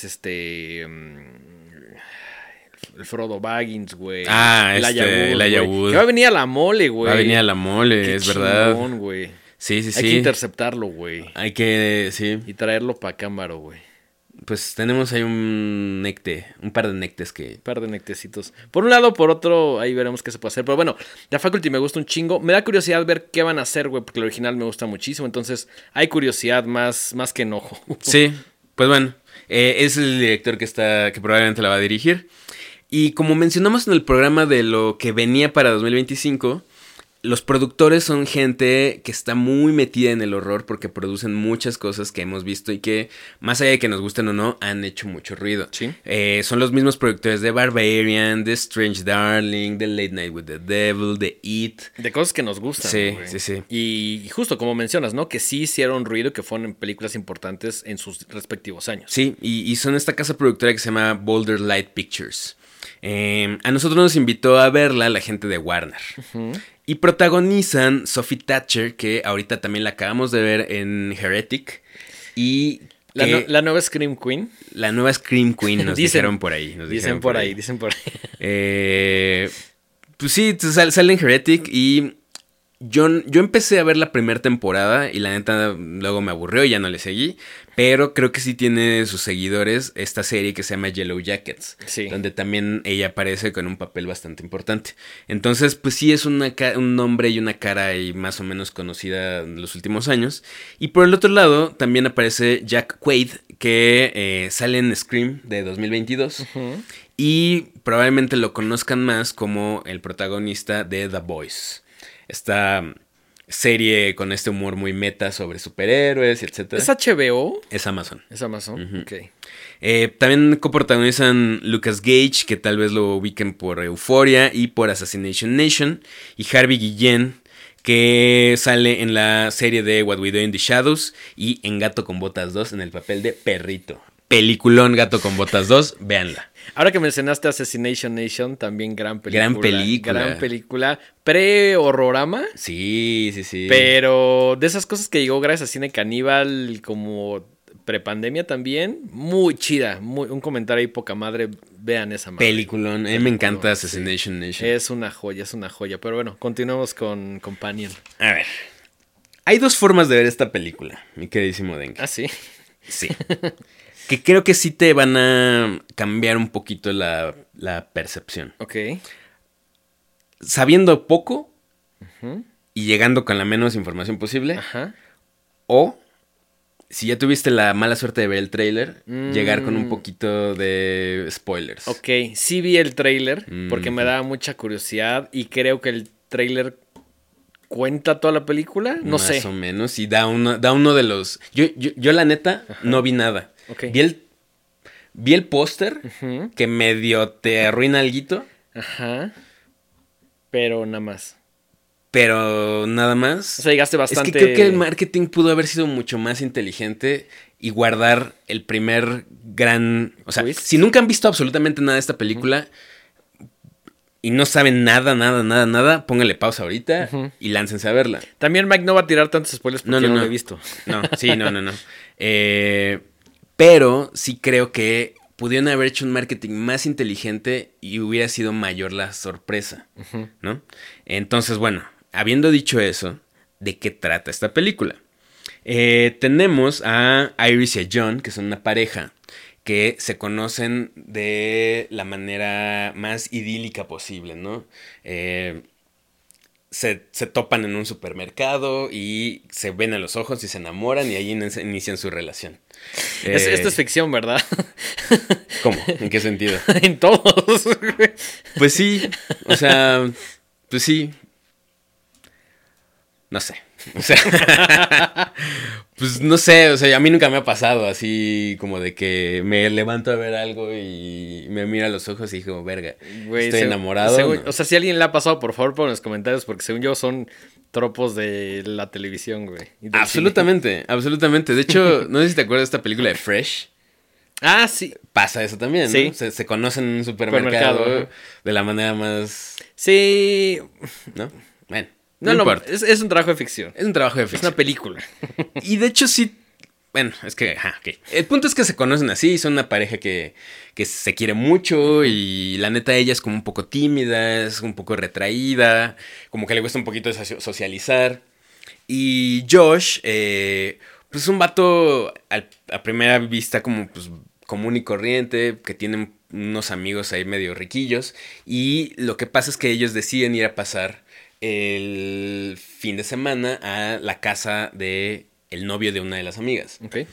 el Frodo Baggins, güey. Elijah Wood. Que va a venir a la mole, güey. Va a venir a la mole, Qué es chingón, verdad. Güey. Sí. Hay que interceptarlo, güey. Hay que, sí. Y traerlo para Cámbaro, güey. Pues tenemos ahí un par de nectes que... Un par de nectecitos. Por un lado, por otro, ahí veremos qué se puede hacer. Pero bueno, la Faculty me gusta un chingo. Me da curiosidad ver qué van a hacer, güey, porque el original me gusta muchísimo. Entonces, hay curiosidad más que enojo. Sí, pues bueno, es el director que probablemente la va a dirigir. Y como mencionamos en el programa de lo que venía para 2025... Los productores son gente que está muy metida en el horror porque producen muchas cosas que hemos visto y que, más allá de que nos gusten o no, han hecho mucho ruido. ¿Sí? Son los mismos productores de Barbarian, de Strange Darling, de Late Night with the Devil, de It. De cosas que nos gustan. Sí, güey. sí. Y justo como mencionas, ¿no? Que sí hicieron ruido, que fueron películas importantes en sus respectivos años. Sí, y son esta casa productora que se llama Boulder Light Pictures. A nosotros nos invitó a verla la gente de Warner. Uh-huh. Y protagonizan Sophie Thatcher, que ahorita también la acabamos de ver en Heretic. Y la nueva Scream Queen. La nueva Scream Queen, nos dijeron por ahí. Dicen por ahí. Pues sí, sale en Heretic y yo empecé a ver la primera temporada y la neta luego me aburrió y ya no le seguí. Pero creo que sí tiene sus seguidores esta serie que se llama Yellow Jackets. Sí. Donde también ella aparece con un papel bastante importante. Entonces, pues sí es un nombre y una cara ahí más o menos conocida en los últimos años. Y por el otro lado también aparece Jack Quaid, que sale en Scream de 2022. Uh-huh. Y probablemente lo conozcan más como el protagonista de The Boys. Esta serie con este humor muy meta sobre superhéroes, etc. ¿Es HBO? Es Amazon. Es Amazon, uh-huh. Ok. También coprotagonizan Lucas Gage, que tal vez lo ubiquen por Euphoria y por Assassination Nation. Y Harvey Guillén, que sale en la serie de What We Do in the Shadows y en Gato con Botas 2 en el papel de perrito. Peliculón Gato con Botas 2, véanla. Ahora que mencionaste Assassination Nation, también gran película. Gran película. Pre-horrorama. Sí. Pero de esas cosas que llegó gracias a Cine Caníbal como prepandemia también, muy chida. Un comentario ahí poca madre, vean esa madre. Peliculón, a mí me encanta Assassination Nation. Es una joya. Pero bueno, continuemos con Companion. A ver, hay dos formas de ver esta película, mi queridísimo Dengue. ¿Ah, sí? Sí. Que creo que sí te van a cambiar un poquito la percepción. Ok. Sabiendo poco uh-huh. y llegando con la menos información posible. Ajá. O, si ya tuviste la mala suerte de ver el tráiler, llegar con un poquito de spoilers. Ok, sí vi el tráiler porque me daba mucha curiosidad y creo que el tráiler cuenta toda la película. No sé. Más o menos, y da uno de los... Yo la neta, ajá. No vi nada. Okay. Vi el póster uh-huh. que medio te arruina alguito. Ajá. Pero nada más. O sea, llegaste bastante... Es que creo que el marketing pudo haber sido mucho más inteligente y guardar el primer gran... O sea, ¿twist? Si nunca han visto absolutamente nada de esta película uh-huh. y no saben nada, pónganle pausa ahorita uh-huh. y láncense a verla. También Mike no va a tirar tantos spoilers porque no lo he visto. No. Pero sí creo que pudieron haber hecho un marketing más inteligente y hubiera sido mayor la sorpresa, uh-huh. ¿no? Entonces, bueno, habiendo dicho eso, ¿de qué trata esta película? Tenemos a Iris y a John, que son una pareja que se conocen de la manera más idílica posible, ¿no? Se topan en un supermercado y se ven a los ojos y se enamoran y ahí inician su relación. Esto es ficción, ¿verdad? ¿Cómo? ¿En qué sentido? En todos. Pues sí, o sea, pues sí. No sé. O sea, pues no sé, o sea, a mí nunca me ha pasado así como de que me levanto a ver algo y me mira a los ojos y digo, verga, güey, estoy enamorado. Según, ¿no? O sea, si alguien le ha pasado, por favor, pon en los comentarios, porque según yo son tropos de la televisión, güey. Absolutamente. De hecho, no sé si te acuerdas de esta película de Fresh. Ah, sí. Pasa eso también, sí. ¿no? Se conocen en un supermercado de la manera más... Sí. ¿No? Bueno. No importa. Es un trabajo de ficción. Es un trabajo de ficción. Es una película. Y de hecho sí, Bueno, es que, ok. El punto es que se conocen así, son una pareja que se quiere mucho y la neta ella es como un poco tímida, es un poco retraída, como que le cuesta un poquito socializar. Y Josh, pues es un vato a primera vista como pues común y corriente, que tiene unos amigos ahí medio riquillos. Y lo que pasa es que ellos deciden ir a pasar el fin de semana a la casa de el novio de una de las amigas. Ok.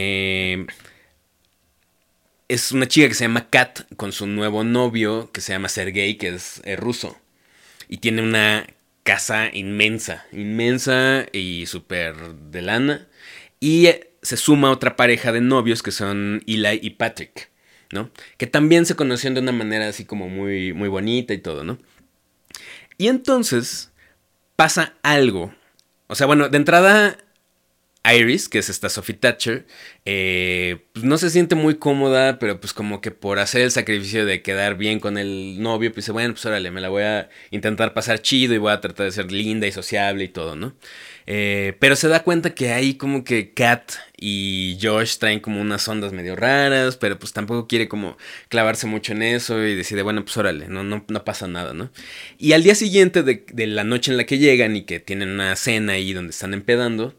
Es una chica que se llama Kat con su nuevo novio que se llama Sergei, que es ruso. Y tiene una casa inmensa y súper de lana. Y se suma otra pareja de novios que son Eli y Patrick, ¿no? Que también se conocieron de una manera así como muy, muy bonita y todo, ¿no? Y entonces pasa algo. O sea, bueno, de entrada Iris, que es esta Sophie Thatcher, pues no se siente muy cómoda, pero pues como que por hacer el sacrificio de quedar bien con el novio, pues dice, bueno, pues órale, me la voy a intentar pasar chido y voy a tratar de ser linda y sociable y todo, ¿no? Pero se da cuenta que ahí como que Kat y Josh traen como unas ondas medio raras, pero pues tampoco quiere como clavarse mucho en eso y decide, bueno, pues órale, no pasa nada, ¿no? Y al día siguiente de la noche en la que llegan y que tienen una cena ahí donde están empedando,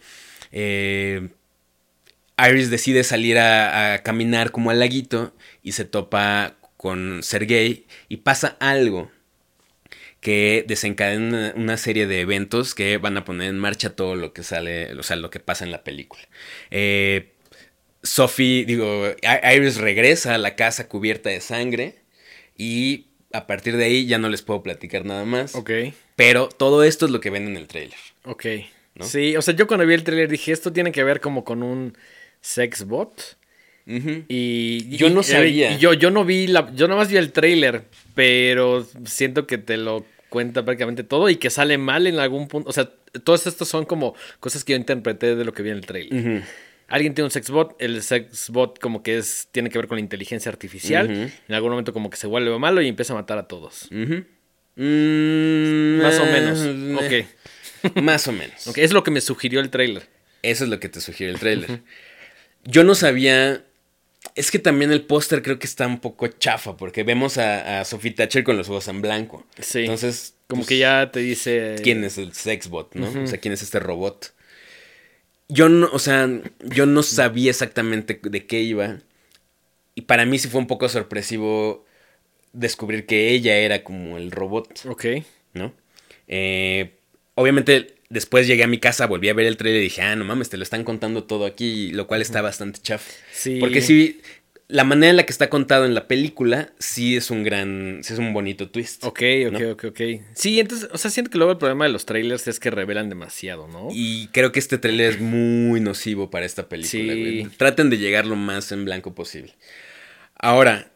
Iris decide salir a caminar como al laguito y se topa con Sergei y pasa algo que desencadena una serie de eventos que van a poner en marcha todo lo que sale, o sea, lo que pasa en la película. Iris regresa a la casa cubierta de sangre y a partir de ahí ya no les puedo platicar nada más. Ok. Pero todo esto es lo que ven en el tráiler. Ok. ¿No? Sí, o sea, yo cuando vi el tráiler dije, esto tiene que ver como con un sex bot. Uh-huh. Y yo no sabía. Y yo no vi yo nomás vi el tráiler, pero siento que te lo cuenta prácticamente todo y que sale mal en algún punto. O sea, todos estos son como cosas que yo interpreté de lo que vi en el tráiler. Uh-huh. Alguien tiene un sex bot, el sex bot como que tiene que ver con la inteligencia artificial. Uh-huh. En algún momento como que se vuelve malo y empieza a matar a todos. Uh-huh. Más o menos. Ok. Más o menos. Okay, es lo que me sugirió el tráiler. Eso es lo que te sugiere el tráiler. Yo no sabía. Es que también el póster creo que está un poco chafa, porque vemos a Sophie Thatcher con los ojos en blanco. Sí. Entonces, como que ya te dice quién es el sexbot, ¿no? O sea, quién es este robot. Yo no sabía exactamente de qué iba. Y para mí sí fue un poco sorpresivo descubrir que ella era como el robot. Ok. ¿No? Obviamente, después llegué a mi casa, volví a ver el trailer y dije, no mames, te lo están contando todo aquí, lo cual está bastante chafa. Sí. Porque sí, la manera en la que está contado en la película, sí es un bonito twist. Ok. ¿no? Ok. Sí, entonces, o sea, siento que luego el problema de los trailers es que revelan demasiado, ¿no? Y creo que este trailer es muy nocivo para esta película, güey. Traten de llegar lo más en blanco posible. Ahora,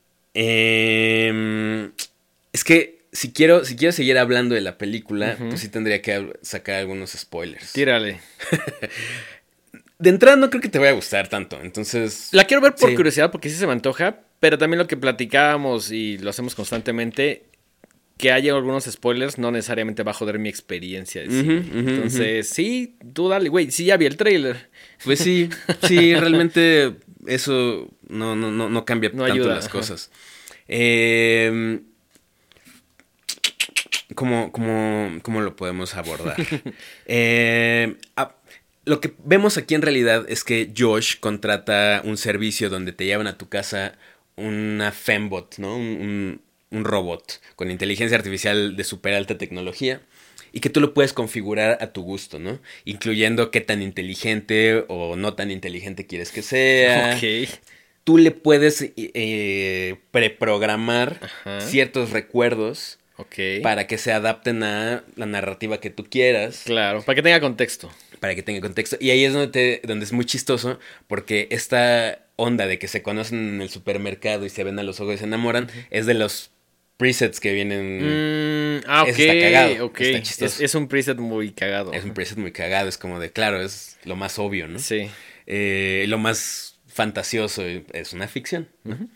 es que si quiero seguir hablando de la película, pues sí tendría que sacar algunos spoilers. Tírale. De entrada no creo que te vaya a gustar tanto, entonces... La quiero ver por curiosidad porque sí se me antoja, pero también lo que platicábamos y lo hacemos constantemente, que haya algunos spoilers no necesariamente va a joder mi experiencia de cine. Entonces, sí, tú dale, güey, sí ya vi el tráiler. Pues sí, realmente eso no cambia tanto ayuda, las cosas. ¿Cómo lo podemos abordar? Lo que vemos aquí en realidad es que Josh contrata un servicio donde te llevan a tu casa una fembot, ¿no? Un robot con inteligencia artificial de súper alta tecnología y que tú lo puedes configurar a tu gusto, ¿no? Incluyendo qué tan inteligente o no tan inteligente quieres que sea. Ok. Tú le puedes preprogramar ciertos recuerdos. Okay. Para que se adapten a la narrativa que tú quieras. Claro, para que tenga contexto. Para que tenga contexto. Y ahí es donde es muy chistoso, porque esta onda de que se conocen en el supermercado y se ven a los ojos y se enamoran, es de los presets que vienen. Ok. Eso está cagado. Okay. Está chistoso. Es un preset muy cagado. Es un preset muy cagado. Es como de, claro, es lo más obvio, ¿no? Sí. Lo más fantasioso. Es una ficción, ¿no?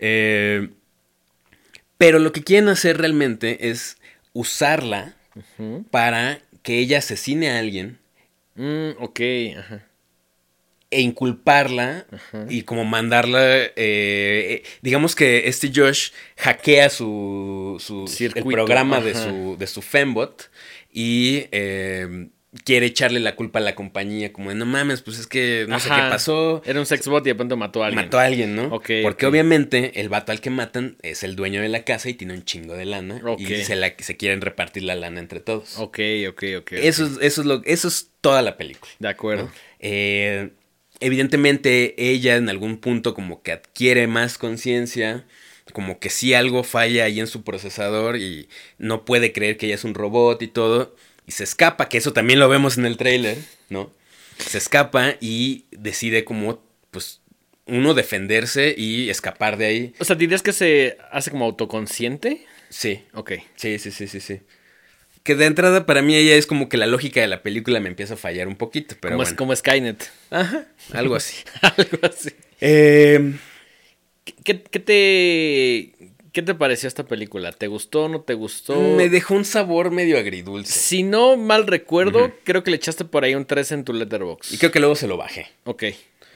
Pero lo que quieren hacer realmente es usarla para que ella asesine a alguien. Ok, ajá. e inculparla y como mandarla, digamos que Josh hackea el programa de su Fembot y quiere echarle la culpa a la compañía, como de no mames, pues es que no sé qué pasó. Era un sexbot y de pronto mató a alguien. Mató a alguien, ¿no? Porque obviamente el vato al que matan es el dueño de la casa y tiene un chingo de lana y se quieren repartir la lana entre todos. Ok. Eso es toda la película. De acuerdo. ¿No? Evidentemente ella en algún punto como que adquiere más conciencia, como que sí algo falla ahí en su procesador y no puede creer que ella es un robot y todo, y se escapa, que eso también lo vemos en el tráiler, ¿no? Se escapa y decide como, pues, uno defenderse y escapar de ahí. O sea, ¿dirías que se hace como autoconsciente? Sí. Ok. Sí. Que de entrada para mí ella es como que la lógica de la película me empieza a fallar un poquito, pero bueno. Como Skynet. Ajá, algo así. Algo así. ¿Qué te pareció esta película? ¿Te gustó o no te gustó? Me dejó un sabor medio agridulce. Si no mal recuerdo, creo que le echaste por ahí un 3 en tu Letterboxd. Y creo que luego se lo bajé. Ok.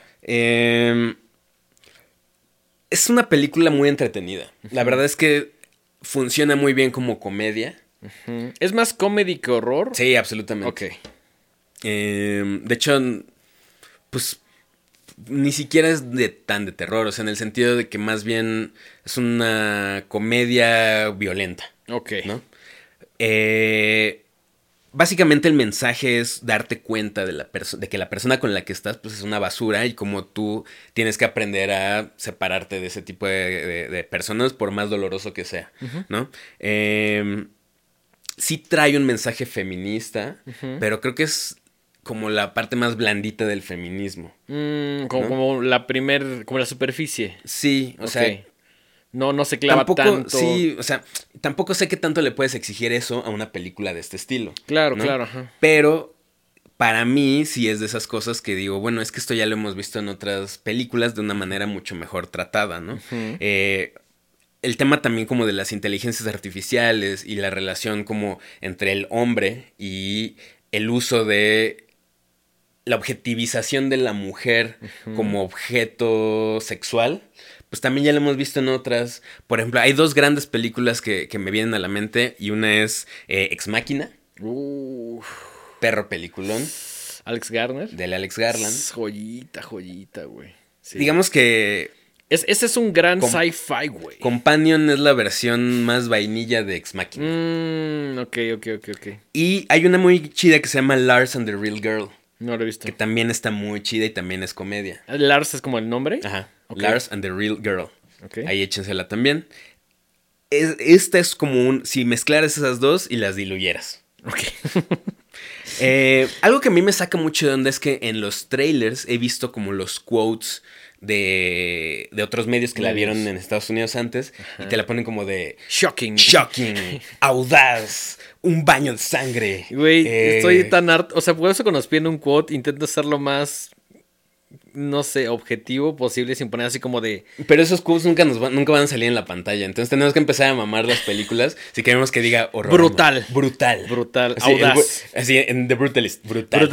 Es una película muy entretenida. La verdad es que funciona muy bien como comedia. ¿Es más comedy que horror? Sí, absolutamente. Ok. De hecho, pues ni siquiera es tan de terror, o sea, en el sentido de que más bien es una comedia violenta. Ok. ¿No? Básicamente el mensaje es darte cuenta de que la persona con la que estás pues es una basura y como tú tienes que aprender a separarte de ese tipo de personas por más doloroso que sea, ¿no? Sí trae un mensaje feminista, pero creo que es como la parte más blandita del feminismo. Como la superficie. Sí, o sea... No se clava tanto. Sí, o sea, tampoco sé qué tanto le puedes exigir eso a una película de este estilo. Claro, ¿no? claro. Ajá. Pero para mí sí es de esas cosas que digo, bueno, es que esto ya lo hemos visto en otras películas de una manera mucho mejor tratada, ¿no? El tema también como de las inteligencias artificiales y la relación como entre el hombre y el uso de la objetivización de la mujer como objeto sexual, pues también ya lo hemos visto en otras. Por ejemplo, hay dos grandes películas que me vienen a la mente y una es Ex Machina. Perro peliculón. Alex Garner. Del Alex Garland. Joyita, güey. Sí. Digamos que... Ese es un gran sci-fi, güey. Companion es la versión más vainilla de Ex Machina. Ok. Y hay una muy chida que se llama Lars and the Real Girl. No lo he visto. Que también está muy chida y también es comedia. ¿Lars es como el nombre? Ajá. Okay. Lars and the Real Girl. Okay. Ahí échensela también. Esta es como si mezclaras esas dos y las diluyeras. Ok. Algo que a mí me saca mucho de onda es que en los trailers he visto como los quotes de otros medios que la vieron en Estados Unidos antes. Ajá. Y te la ponen como de... Shocking, audaz, un baño de sangre. Güey, estoy tan harto. O sea, por eso cuando nos piden un quote intento hacerlo más... no sé, objetivo posible sin poner así como de... Pero esos quotes nunca van a salir en la pantalla. Entonces tenemos que empezar a mamar las películas si queremos que diga horror. Brutal. Así, audaz. Así en The Brutalist. Brutal.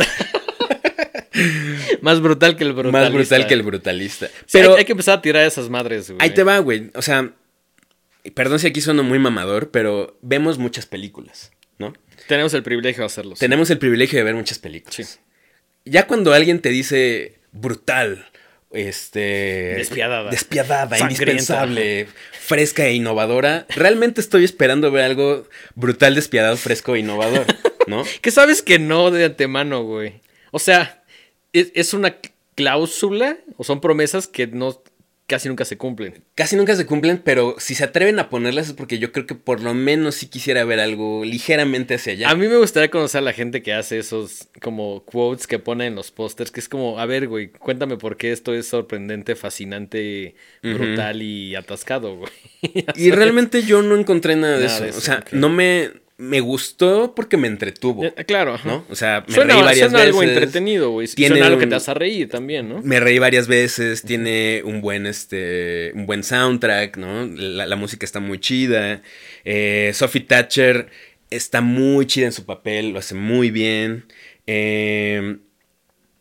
Más brutal que el brutalista. Más brutal que el brutalista. Pero sí, hay que empezar a tirar esas madres, güey. Ahí te va, güey. O sea, perdón si aquí sueno muy mamador, pero vemos muchas películas, ¿no? Tenemos el privilegio de hacerlo. Tenemos el privilegio de ver muchas películas. Sí. Ya cuando alguien te dice brutal, despiadada, sangrienta, indispensable, fresca e innovadora, realmente estoy esperando ver algo brutal, despiadado, fresco e innovador, ¿no? Que sabes que no de antemano, güey. O sea, es una cláusula o son promesas que casi nunca se cumplen. Casi nunca se cumplen, pero si se atreven a ponerlas es porque yo creo que por lo menos sí quisiera ver algo ligeramente hacia allá. A mí me gustaría conocer a la gente que hace esos como quotes que pone en los pósters, que es como, a ver, güey, cuéntame por qué esto es sorprendente, fascinante, brutal y atascado, güey. Y realmente yo no encontré nada de eso. O sea, okay. No me gustó porque me entretuvo. Claro, ¿no? O sea, me reí varias veces. Suena algo entretenido, güey. Suena algo que te hace reír también, ¿no? Me reí varias veces. Tiene un buen soundtrack, ¿no? La música está muy chida. Sophie Thatcher está muy chida en su papel. Lo hace muy bien.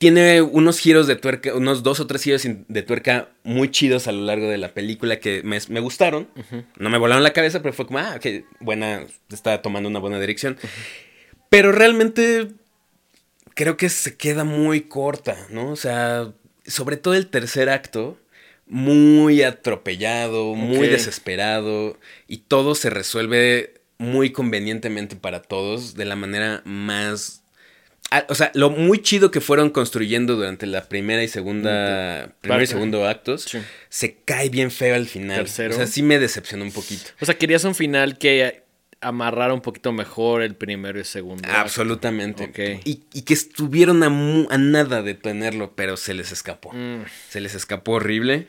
tiene unos giros de tuerca, unos 2 o 3 giros de tuerca muy chidos a lo largo de la película que me gustaron. No me volaron la cabeza, pero fue como, ok, buena, está tomando una buena dirección. Pero realmente creo que se queda muy corta, ¿no? O sea, sobre todo el tercer acto, muy atropellado, muy desesperado, y todo se resuelve muy convenientemente para todos de la manera más... O sea, lo muy chido que fueron construyendo durante la primera y segundo actos, sí, se cae bien feo al final. Tercero. O sea, sí me decepcionó un poquito. O sea, querías un final que amarrara un poquito mejor el primero y segundo. Absolutamente. Okay. Y que estuvieron a nada de tenerlo, pero se les escapó. Se les escapó horrible.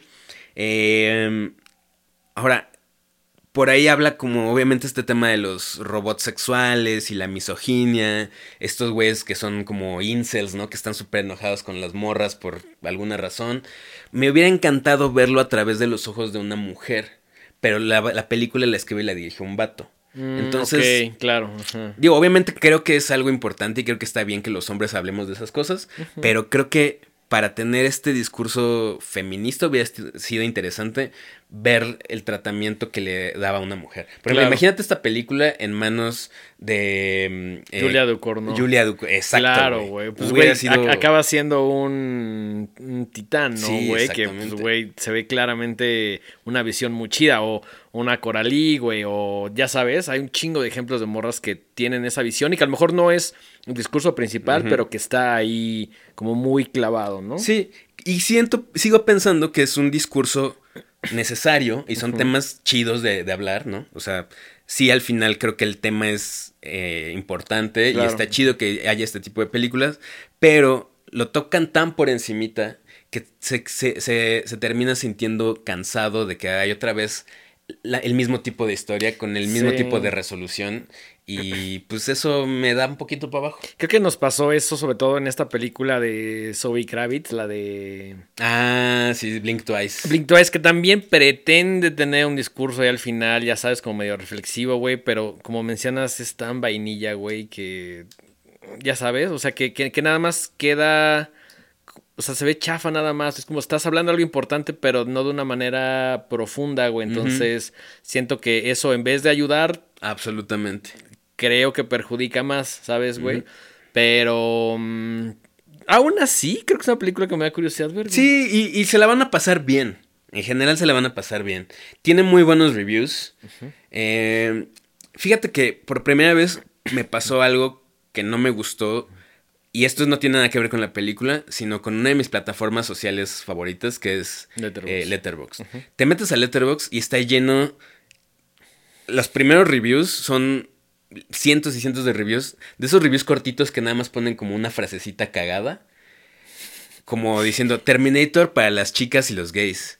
Ahora, por ahí habla como obviamente este tema de los robots sexuales y la misoginia. Estos güeyes que son como incels, ¿no? Que están súper enojados con las morras por alguna razón. Me hubiera encantado verlo a través de los ojos de una mujer. Pero la película la escribe y la dirige un vato. Entonces, claro. Digo, obviamente creo que es algo importante y creo que está bien que los hombres hablemos de esas cosas. Pero creo que para tener este discurso feminista hubiera sido interesante ver el tratamiento que le daba a una mujer. Por ejemplo, imagínate esta película en manos de... Julia Ducournau. Julia Ducournau, exacto. Claro, güey. Pues, güey, acaba siendo un titán, ¿no, güey? Sí, que, pues, güey, se ve claramente una visión muy chida. O una Coralie, güey, o ya sabes, hay un chingo de ejemplos de morras que tienen esa visión y que a lo mejor no es el discurso principal, pero que está ahí como muy clavado, ¿no? Sí, y sigo pensando que es un discurso necesario y son temas chidos de hablar, ¿no? O sea, sí, al final creo que el tema es importante y está chido que haya este tipo de películas, pero lo tocan tan por encimita que se termina sintiendo cansado de que hay otra vez el mismo tipo de historia con el mismo tipo de resolución y pues eso me da un poquito para abajo. Creo que nos pasó eso sobre todo en esta película de Zoe Kravitz, la de... sí, Blink Twice. Blink Twice, que también pretende tener un discurso ahí al final, ya sabes, como medio reflexivo, güey, pero como mencionas es tan vainilla, güey, que ya sabes, o sea, que nada más queda... O sea, se ve chafa nada más. Es como estás hablando algo importante, pero no de una manera profunda, güey. Entonces, siento que eso, en vez de ayudar... Absolutamente. Creo que perjudica más, ¿sabes, güey? Pero... aún así, creo que es una película que me da curiosidad ver, güey. Sí, y se la van a pasar bien. En general se la van a pasar bien. Tiene muy buenos reviews. Fíjate que por primera vez me pasó algo que no me gustó. Y esto no tiene nada que ver con la película, sino con una de mis plataformas sociales favoritas, que es Letterboxd. Te metes a Letterboxd y está lleno... Los primeros reviews son cientos y cientos de reviews. De esos reviews cortitos que nada más ponen como una frasecita cagada. Como diciendo, Terminator para las chicas y los gays.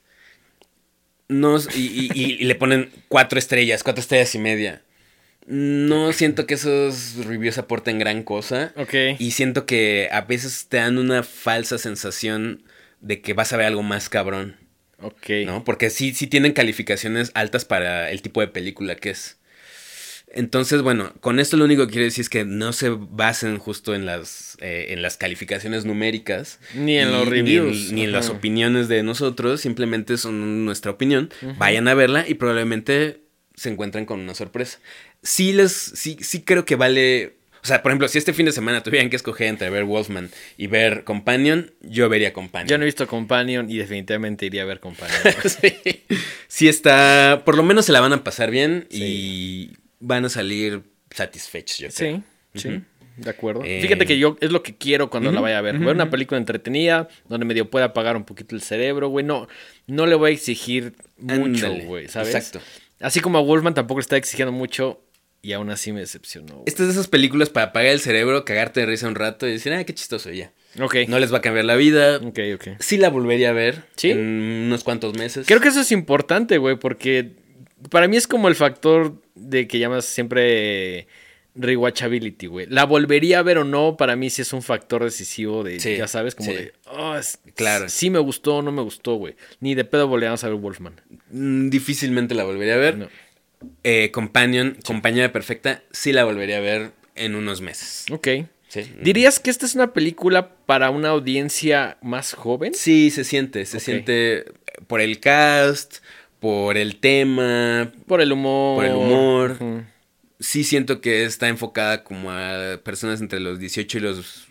Y le ponen 4 estrellas y media. No siento que esos reviews aporten gran cosa. Y siento que a veces te dan una falsa sensación de que vas a ver algo más cabrón. ¿No? Porque sí tienen calificaciones altas para el tipo de película que es. Entonces, bueno, con esto lo único que quiero decir es que no se basen justo en las calificaciones numéricas. Ni en los reviews. Ni en las opiniones de nosotros. Simplemente son nuestra opinión. Vayan a verla y probablemente se encuentren con una sorpresa. Sí creo que vale... O sea, por ejemplo, si este fin de semana tuvieran que escoger entre ver Wolfman y ver Companion, yo vería Companion. Yo no he visto Companion y definitivamente iría a ver Companion. Sí está... Por lo menos se la van a pasar bien y van a salir satisfechos, yo creo. Sí, de acuerdo. Fíjate que yo es lo que quiero cuando la vaya a ver. Ver una película entretenida, donde medio pueda apagar un poquito el cerebro, güey. No le voy a exigir mucho, güey, ¿sabes? Exacto. Así como a Wolfman tampoco le está exigiendo mucho... Y aún así me decepcionó. Esta es de esas películas para apagar el cerebro, cagarte de risa un rato y decir, qué chistoso ya. No les va a cambiar la vida. Sí la volvería a ver. ¿Sí? En unos cuantos meses. Creo que eso es importante, güey, porque para mí es como el factor de que llamas siempre rewatchability, güey. La volvería a ver o no, para mí sí es un factor decisivo de, ya sabes, como de, claro. Sí me gustó o no me gustó, güey. Ni de pedo volveríamos a ver Wolfman. Difícilmente la volvería a ver. No. Companion, Compañera Perfecta, sí la volvería a ver en unos meses. Sí. ¿Dirías que esta es una película para una audiencia más joven? Sí, se siente por el cast, por el tema, por el humor. Uh-huh. Sí siento que está enfocada como a personas entre los 18 y los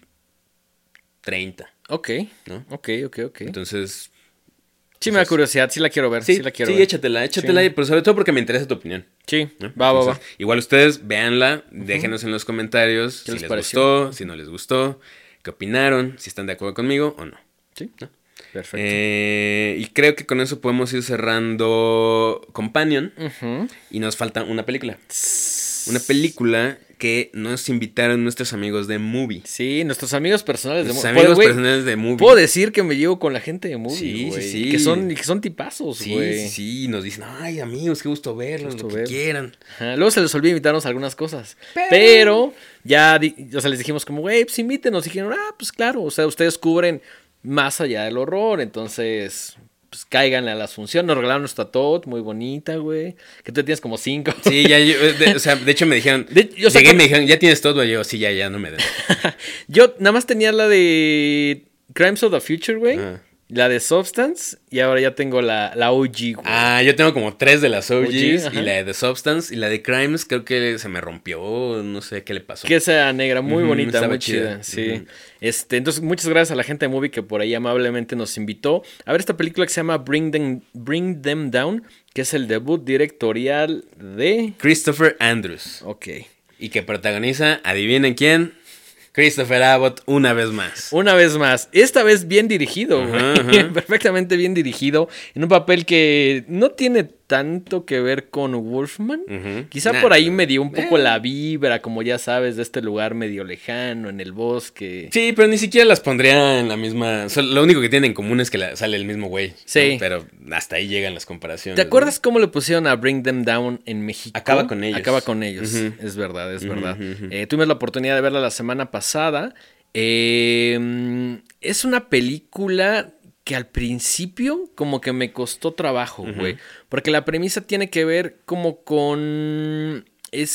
30. Ok, ¿no? Ok. Entonces... Sí, me da curiosidad, sí la quiero ver. Sí, échatela, sí. Pero sobre todo porque me interesa tu opinión. Sí, ¿no? va. Igual ustedes, véanla, déjenos en los comentarios si les gustó, si no les gustó, qué opinaron, si están de acuerdo conmigo o no. Sí, ¿no? Perfecto. Y creo que con eso podemos ir cerrando Companion. Y nos falta una película. Una película que nos invitaron nuestros amigos de Movie. Sí, nuestros amigos personales de Movie. Amigos personales de Movie. Puedo decir que me llevo con la gente de Movie, güey. Sí. Que son tipazos, güey. Sí. Nos dicen, ay, amigos, qué gusto verlos, lo que quieran. Ajá. Luego se les olvidó invitarnos a algunas cosas. Pero ya, les dijimos como, güey, pues invítenos. Y dijeron, pues claro, o sea, ustedes cubren más allá del horror, entonces... pues cáiganle a la asunción. Nos regalaron nuestra tot muy bonita, güey. Que tú tienes como 5. Sí, ya, de hecho me dijeron, llegué y me dijeron, ¿ya tienes todo? Yo, sí, ya, no me den. Yo nada más tenía la de Crimes of the Future, güey. La de Substance. Y ahora ya tengo la OG, güey. Yo tengo como 3 de las OGs. Y la de The Substance. Y la de Crimes creo que se me rompió. No sé qué le pasó. Que esa negra, muy bonita, muy chida. Sí. Entonces, muchas gracias a la gente de Movie que por ahí amablemente nos invitó a ver esta película que se llama Bring Them Down, que es el debut directorial de Christopher Andrews. Ok. Y que protagoniza, adivinen quién, Christopher Abbott una vez más. Esta vez bien dirigido, güey. Perfectamente bien dirigido. En un papel que no tiene tanto que ver con Wolfman. Quizá por ahí me dio un poco la vibra, como ya sabes, de este lugar medio lejano, en el bosque. Sí, pero ni siquiera las pondría en la misma... Lo único que tienen en común es que sale el mismo güey. Sí. ¿no? Pero hasta ahí llegan las comparaciones. ¿Te acuerdas cómo le pusieron a Bring Them Down en México? Acaba con ellos. Es verdad. Tuvimos la oportunidad de verla la semana pasada. Es una película que al principio como que me costó trabajo, güey. Porque la premisa tiene que ver como con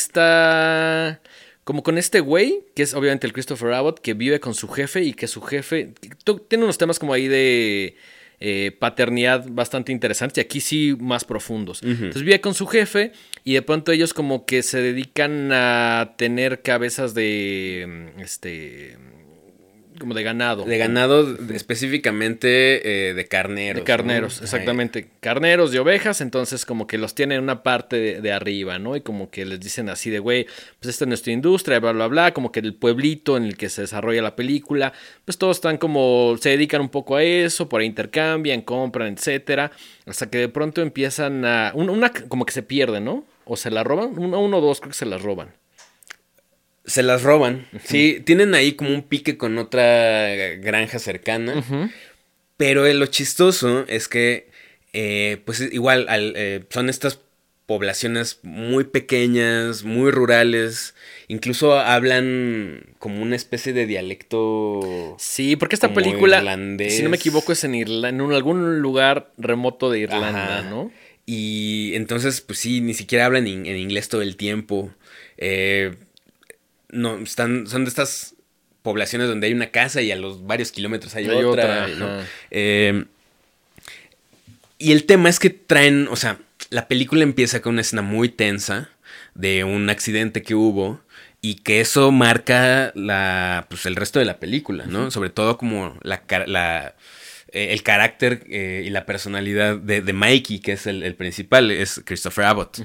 como con este güey, que es obviamente el Christopher Abbott, que vive con su jefe y que su jefe... Tiene unos temas como ahí de paternidad bastante interesantes y aquí sí más profundos. Entonces vive con su jefe y de pronto ellos como que se dedican a tener cabezas de... como de ganado. De ganado, específicamente de carneros. De carneros, ¿no? Exactamente. Ay. Carneros de ovejas, entonces como que los tienen en una parte de arriba, ¿no? Y como que les dicen así de, güey, pues esta es nuestra industria, bla, bla, bla. Como que el pueblito en el que se desarrolla la película, pues todos están como, se dedican un poco a eso, por ahí intercambian, compran, etcétera. Hasta que de pronto empiezan a... Una como que se pierde, ¿no? O se la roban. Uno o dos creo que se las roban. Se las roban. Sí, tienen ahí como un pique con otra granja cercana. Pero lo chistoso es que, pues igual, son estas poblaciones muy pequeñas, muy rurales. Incluso hablan como una especie de dialecto. Sí, porque esta película, irlandés. Si no me equivoco, es en algún lugar remoto de Irlanda, ¿no? Y entonces, pues sí, ni siquiera hablan en inglés todo el tiempo. No, son de estas poblaciones donde hay una casa y a los varios kilómetros hay otra, ¿no? Y el tema es que traen, o sea, la película empieza con una escena muy tensa de un accidente que hubo y que eso marca pues el resto de la película, ¿no? Sobre todo como el carácter y la personalidad de Mikey, que es el principal, es Christopher Abbott.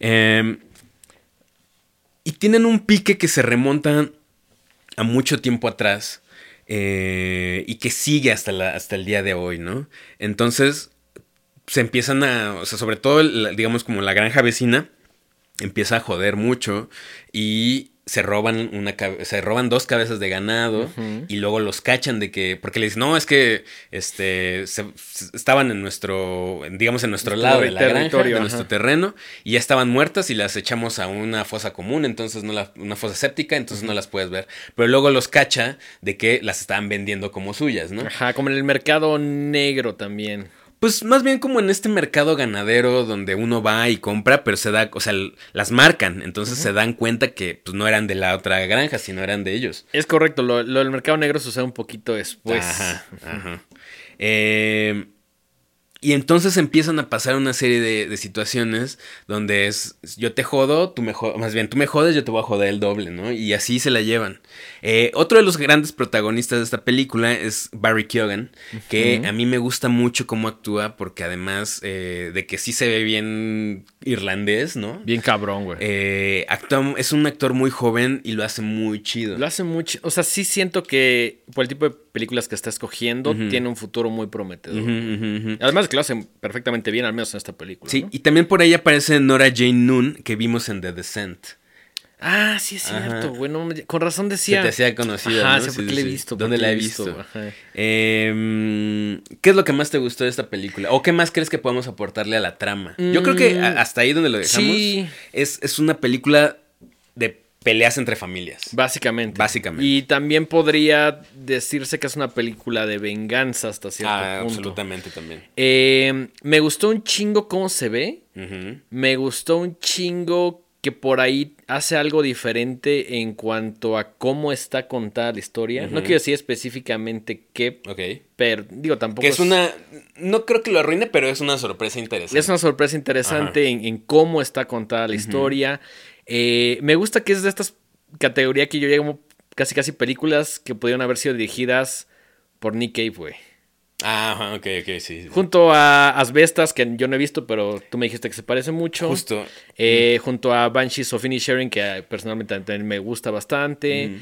Y tienen un pique que se remonta a mucho tiempo atrás y que sigue hasta el día de hoy, ¿no? Entonces se empiezan o sea, sobre todo, digamos, como la granja vecina empieza a joder mucho y se roban 2 cabezas de ganado y luego los cachan de que, porque le dicen, no, es que estaban en nuestro lado de la granja, de nuestro terreno, y ya estaban muertas y las echamos a una fosa común, entonces una fosa séptica, entonces no las puedes ver. Pero luego los cacha de que las estaban vendiendo como suyas, ¿no? Ajá, como en el mercado negro también. Pues más bien como en este mercado ganadero donde uno va y compra, pero se da, o sea, las marcan, entonces se dan cuenta que pues no eran de la otra granja, sino eran de ellos. Es correcto, lo del mercado negro sucede un poquito después. Ajá. Y entonces empiezan a pasar una serie de situaciones donde es yo te jodo, tú me jodes, más bien tú me jodes, yo te voy a joder el doble, ¿no? Y así se la llevan. Otro de los grandes protagonistas de esta película es Barry Keoghan, que a mí me gusta mucho cómo actúa porque además de que sí se ve bien irlandés, ¿no? Bien cabrón, güey. Es un actor muy joven y lo hace muy chido. Lo hace mucho, o sea, sí siento que por el tipo de películas que está escogiendo tiene un futuro muy prometedor. Además que lo hacen perfectamente bien, al menos en esta película. Sí, ¿no? y también por ahí aparece Nora Jane Noon, que vimos en The Descent. Ah, sí es cierto, güey. No, con razón decía. Se te hacía conocida, ajá, ¿no? Sí, porque la he visto. ¿Dónde la he visto? ¿Qué es lo que más te gustó de esta película? ¿O qué más crees que podemos aportarle a la trama? Yo creo que hasta ahí donde lo dejamos es una película de peleas entre familias. Básicamente. Y también podría decirse que es una película de venganza hasta cierto punto. Absolutamente también. Me gustó un chingo cómo se ve. Me gustó un chingo que por ahí hace algo diferente en cuanto a cómo está contada la historia. No quiero decir específicamente qué, pero digo tampoco. Que es una. No creo que lo arruine, pero es una sorpresa interesante. Es una sorpresa interesante en cómo está contada la historia. Me gusta que es de estas categorías que yo llamo casi películas que pudieron haber sido dirigidas por Nick Cave, güey. Ajá, ok, sí. Junto a Asbestas, que yo no he visto, pero tú me dijiste que se parece mucho. Justo. Junto a Banshees of Inisherin, que personalmente también me gusta bastante.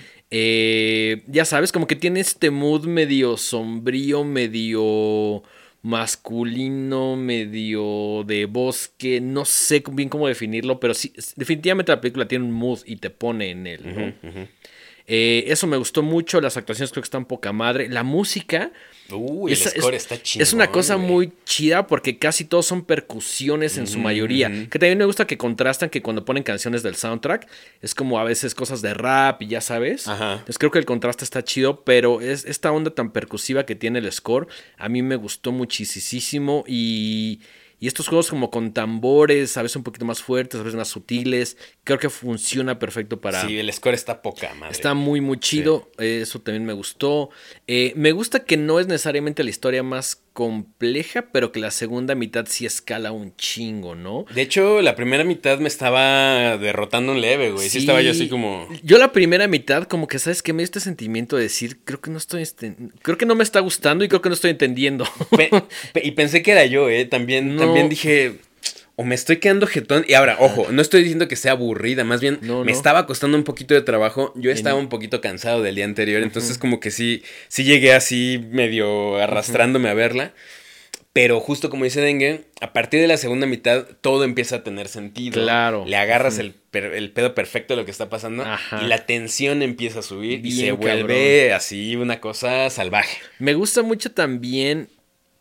Ya sabes, como que tiene este mood medio sombrío, medio masculino, medio de bosque. No sé bien cómo definirlo, pero sí, definitivamente la película tiene un mood y te pone en él, ¿no? Eso me gustó mucho. Las actuaciones creo que están poca madre. La música. El score está chingón. Es una cosa muy chida porque casi todos son percusiones en su mayoría. Que también me gusta que contrastan que cuando ponen canciones del soundtrack es como a veces cosas de rap y ya sabes. Entonces creo que el contraste está chido, pero es esta onda tan percusiva que tiene el score. A mí me gustó muchísimo y estos juegos como con tambores, a veces un poquito más fuertes, a veces más sutiles, creo que funciona perfecto para... Sí, el score está poca madre. Está muy chido, eso también me gustó. Me gusta que no es necesariamente la historia más compleja, pero que la segunda mitad sí escala un chingo, ¿no? De hecho, la primera mitad me estaba derrotando un leve, güey. Sí estaba yo así como... Yo la primera mitad como que, ¿sabes qué? Me dio este sentimiento de decir, creo que no me está gustando y creo que no estoy entendiendo. Y pensé que era yo, También dije... O me estoy quedando jetón. Y ahora, ojo, no estoy diciendo que sea aburrida. Más bien, me estaba costando un poquito de trabajo. Yo estaba un poquito cansado del día anterior. Entonces, como que sí llegué así medio arrastrándome a verla. Pero justo como dice Dengue, a partir de la segunda mitad todo empieza a tener sentido. Claro. Le agarras el pedo perfecto de lo que está pasando. Y la tensión empieza a subir. Bien, y se vuelve así una cosa salvaje. Me gusta mucho también...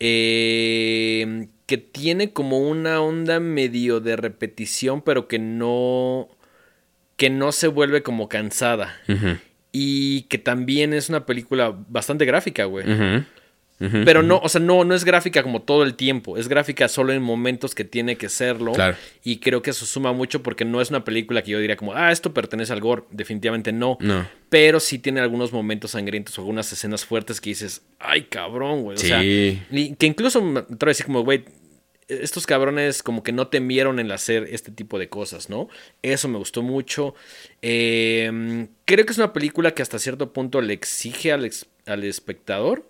que tiene como una onda medio de repetición, pero que no se vuelve como cansada. Y que también es una película bastante gráfica, güey. Pero no, o sea, no es gráfica como todo el tiempo. Es gráfica solo en momentos que tiene que serlo. Claro. Y creo que eso suma mucho porque no es una película que yo diría como, esto pertenece al gore. Definitivamente no. Pero sí tiene algunos momentos sangrientos o algunas escenas fuertes que dices, ay, cabrón, güey. O sea, y que incluso me atrevo a decir como, güey, estos cabrones como que no temieron en hacer este tipo de cosas, ¿no? Eso me gustó mucho. Creo que es una película que hasta cierto punto le exige al espectador.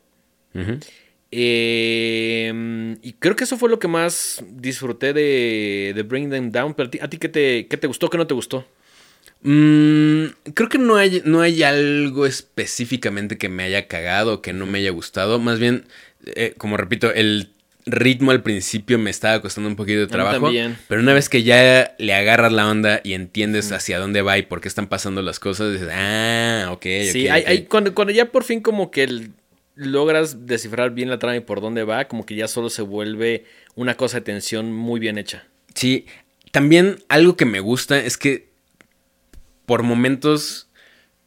Y creo que eso fue lo que más disfruté de Bring Them Down. Pero ¿a ti qué te gustó, qué no te gustó? Creo que no hay algo específicamente que me haya cagado, que no me haya gustado. Más bien, como repito, el ritmo al principio me estaba costando un poquito de trabajo. También. Pero una vez que ya le agarras la onda y entiendes hacia dónde va y por qué están pasando las cosas, dices, ok. Sí, cuando ya por fin como que logras descifrar bien la trama y por dónde va, como que ya solo se vuelve una cosa de tensión muy bien hecha. Sí, también algo que me gusta es que por momentos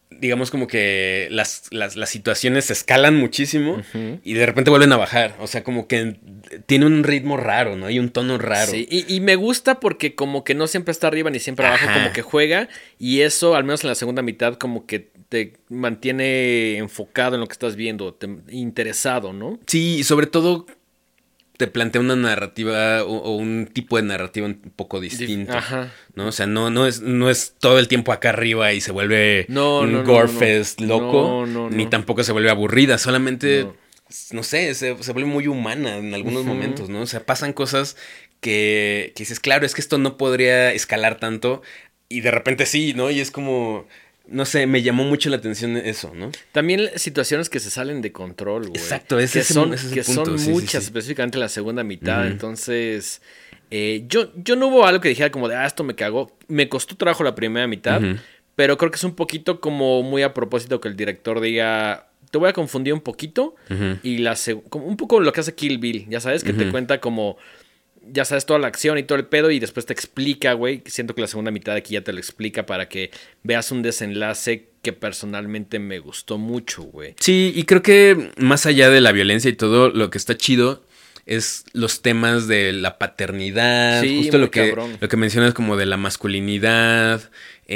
digamos como que las situaciones se escalan muchísimo y de repente vuelven a bajar. O sea, como que tiene un ritmo raro, ¿no? Y un tono raro. Sí, y me gusta porque como que no siempre está arriba ni siempre abajo, como que juega. Y eso, al menos en la segunda mitad, como que te mantiene enfocado en lo que estás viendo, interesado, ¿no? Sí, y sobre todo te plantea una narrativa o un tipo de narrativa un poco distinto. Ajá. ¿No? O sea, no es todo el tiempo acá arriba y se vuelve un gorefest loco. Ni tampoco se vuelve aburrida. Solamente, no sé, se vuelve muy humana en algunos momentos, ¿no? O sea, pasan cosas que dices, claro, es que esto no podría escalar tanto. Y de repente sí, ¿no? Y es como... No sé, me llamó mucho la atención eso, ¿no? También situaciones que se salen de control, güey. Exacto, ese es el punto. Son muchas, específicamente en la segunda mitad. Entonces, yo no hubo algo que dijera como de, esto me cagó. Me costó trabajo la primera mitad, pero creo que es un poquito como muy a propósito que el director diga, te voy a confundir un poquito. Y como un poco lo que hace Kill Bill, ya sabes, que te cuenta como... Ya sabes, toda la acción y todo el pedo y después te explica, güey. Siento que la segunda mitad de aquí ya te lo explica para que veas un desenlace que personalmente me gustó mucho, güey. Sí, y creo que más allá de la violencia y todo, lo que está chido es los temas de la paternidad, sí, justo lo que mencionas como de la masculinidad,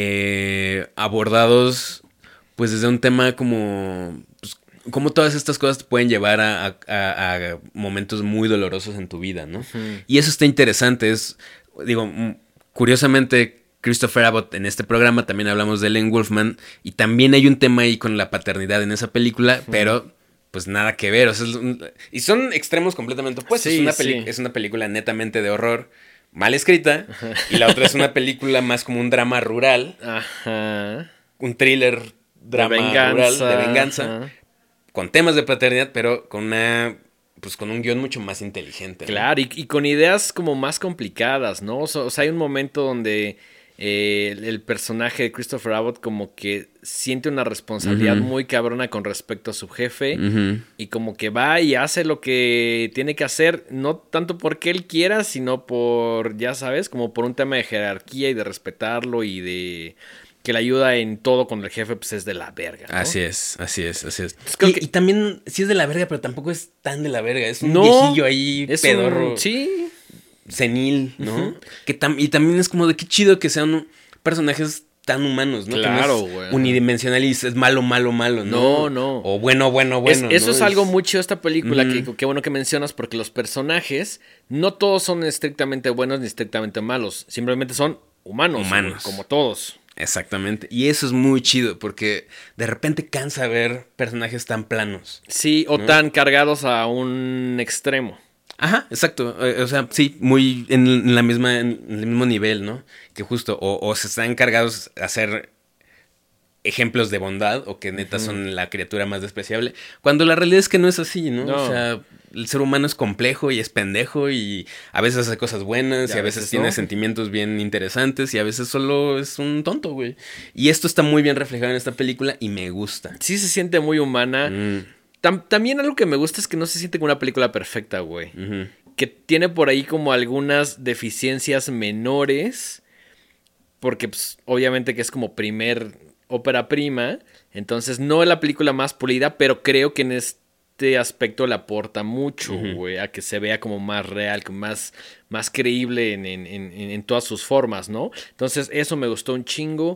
abordados pues desde un tema como... Pues, cómo todas estas cosas te pueden llevar a momentos muy dolorosos en tu vida, ¿no? Y eso está interesante. Digo, curiosamente, Christopher Abbott en este programa también hablamos de Ellen Wolfman y también hay un tema ahí con la paternidad en esa película, pero pues nada que ver. O sea, y son extremos completamente opuestos. Sí, es una película netamente de horror, mal escrita, y la otra es una película más como un drama rural, un thriller drama rural de venganza. Con temas de paternidad, pero con un guión mucho más inteligente, ¿no? Claro, y con ideas como más complicadas, ¿no? O sea, hay un momento donde el personaje de Christopher Abbott como que siente una responsabilidad muy cabrona con respecto a su jefe y como que va y hace lo que tiene que hacer, no tanto porque él quiera, sino por, ya sabes, como por un tema de jerarquía y de respetarlo y de... que la ayuda en todo con el jefe, pues es de la verga, ¿no? Así es. Y también, sí es de la verga, pero tampoco es tan de la verga. Es un viejillo ahí, pedorro. Sí. Senil, ¿no? Y también es como de qué chido que sean personajes tan humanos, ¿no? Claro, güey. Unidimensional y es malo, ¿no? No. O bueno. Eso es algo muy chido de esta película, que bueno que mencionas, porque los personajes no todos son estrictamente buenos ni estrictamente malos. Simplemente son humanos. Güey, como todos. Exactamente. Y eso es muy chido porque de repente cansa ver personajes tan planos. Sí, o tan cargados a un extremo. Ajá, exacto. O sea, sí, muy en el mismo nivel, ¿no? Que justo o se están encargados de hacer ejemplos de bondad o que neta son la criatura más despreciable. Cuando la realidad es que no es así, ¿no? O sea, el ser humano es complejo y es pendejo y a veces hace cosas buenas y a veces tiene sentimientos bien interesantes y a veces solo es un tonto, güey. Y esto está muy bien reflejado en esta película y me gusta. Sí se siente muy humana. También algo que me gusta es que no se siente como una película perfecta, güey. Que tiene por ahí como algunas deficiencias menores. Porque, pues, obviamente que es como ópera prima. Entonces, no es la película más pulida, pero creo que en este aspecto le aporta mucho, güey, a que se vea como más real, más creíble en todas sus formas, ¿no? Entonces, eso me gustó un chingo.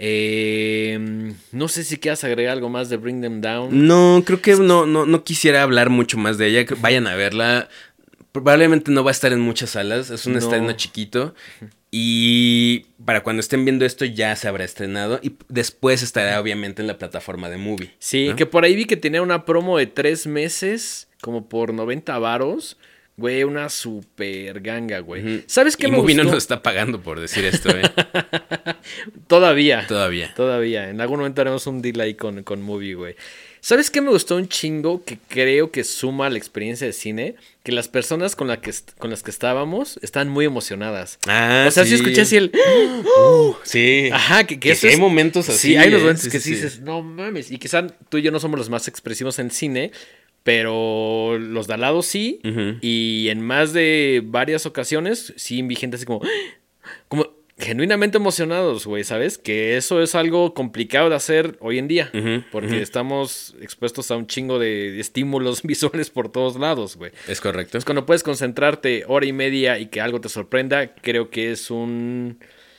No sé si quieras agregar algo más de Bring Them Down. No, creo que no quisiera hablar mucho más de ella. Vayan a verla. Probablemente no va a estar en muchas salas. Es un estreno chiquito. Y para cuando estén viendo esto ya se habrá estrenado. Y después estará obviamente en la plataforma de Movie. Sí, ¿no? Que por ahí vi que tenía una promo de 3 meses, como por 90 varos. Güey, una super ganga, güey. ¿Sabes qué me Movie gustó? no nos está pagando por decir esto, Todavía. Todavía. En algún momento haremos un deal ahí con Movie, güey. ¿Sabes qué me gustó un chingo? Que creo que suma a la experiencia de cine. Que las personas con las que estábamos están muy emocionadas. Ah, o sea, sí escuché así el... sí. Ajá, que eso hay momentos así. Sí, hay unos momentos que sí dices, no mames. Y quizá tú y yo no somos los más expresivos en cine, pero los de al lado sí. Y en más de varias ocasiones, sí vi gente así como genuinamente emocionados, güey, ¿sabes? Que eso es algo complicado de hacer hoy en día, porque estamos expuestos a un chingo de estímulos visuales por todos lados, güey. Es correcto. Entonces, cuando puedes concentrarte hora y media y que algo te sorprenda, creo que es un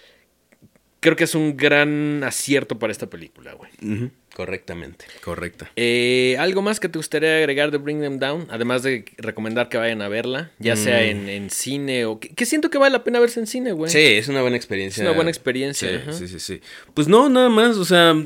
gran acierto para esta película, güey. Correctamente, correcto. ¿Algo más que te gustaría agregar de Bring Them Down? Además de recomendar que vayan a verla, ya sea en cine o... Que siento que vale la pena verse en cine, güey. Sí, es una buena experiencia. Es una buena experiencia. Sí. Pues no, nada más, o sea,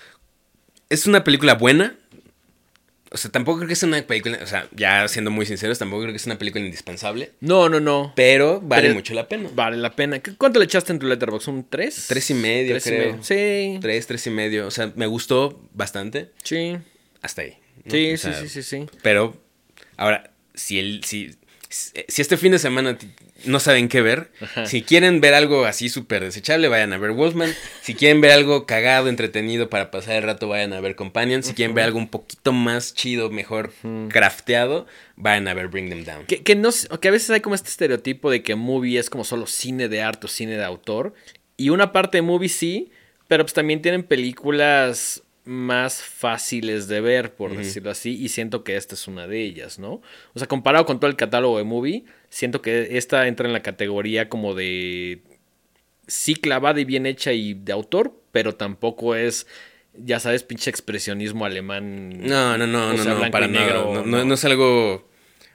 es una película buena. O sea, tampoco creo que sea una película, o sea, ya siendo muy sinceros, tampoco creo que sea una película indispensable. No. Pero vale mucho la pena. Vale la pena. ¿Cuánto le echaste en tu Letterboxd? ¿Un 3? 3.5, creo. Sí. 3.5. O sea, me gustó bastante. Sí. Hasta ahí, ¿no? Sí, o sea, sí. Pero, ahora, si este fin de semana no saben qué ver, si quieren ver algo así súper desechable, vayan a ver Wolfman. Si quieren ver algo cagado, entretenido para pasar el rato, vayan a ver Companion. Si quieren ver algo un poquito más chido, mejor crafteado, vayan a ver Bring Them Down. Que a veces hay como este estereotipo de que movie es como solo cine de arte o cine de autor. Y una parte de movie sí, pero pues también tienen películas más fáciles de ver, por decirlo así, y siento que esta es una de ellas, ¿no? O sea, comparado con todo el catálogo de movie, siento que esta entra en la categoría como de sí clavada y bien hecha y de autor, pero tampoco es, ya sabes, pinche expresionismo alemán. No, para negro, nada. No es algo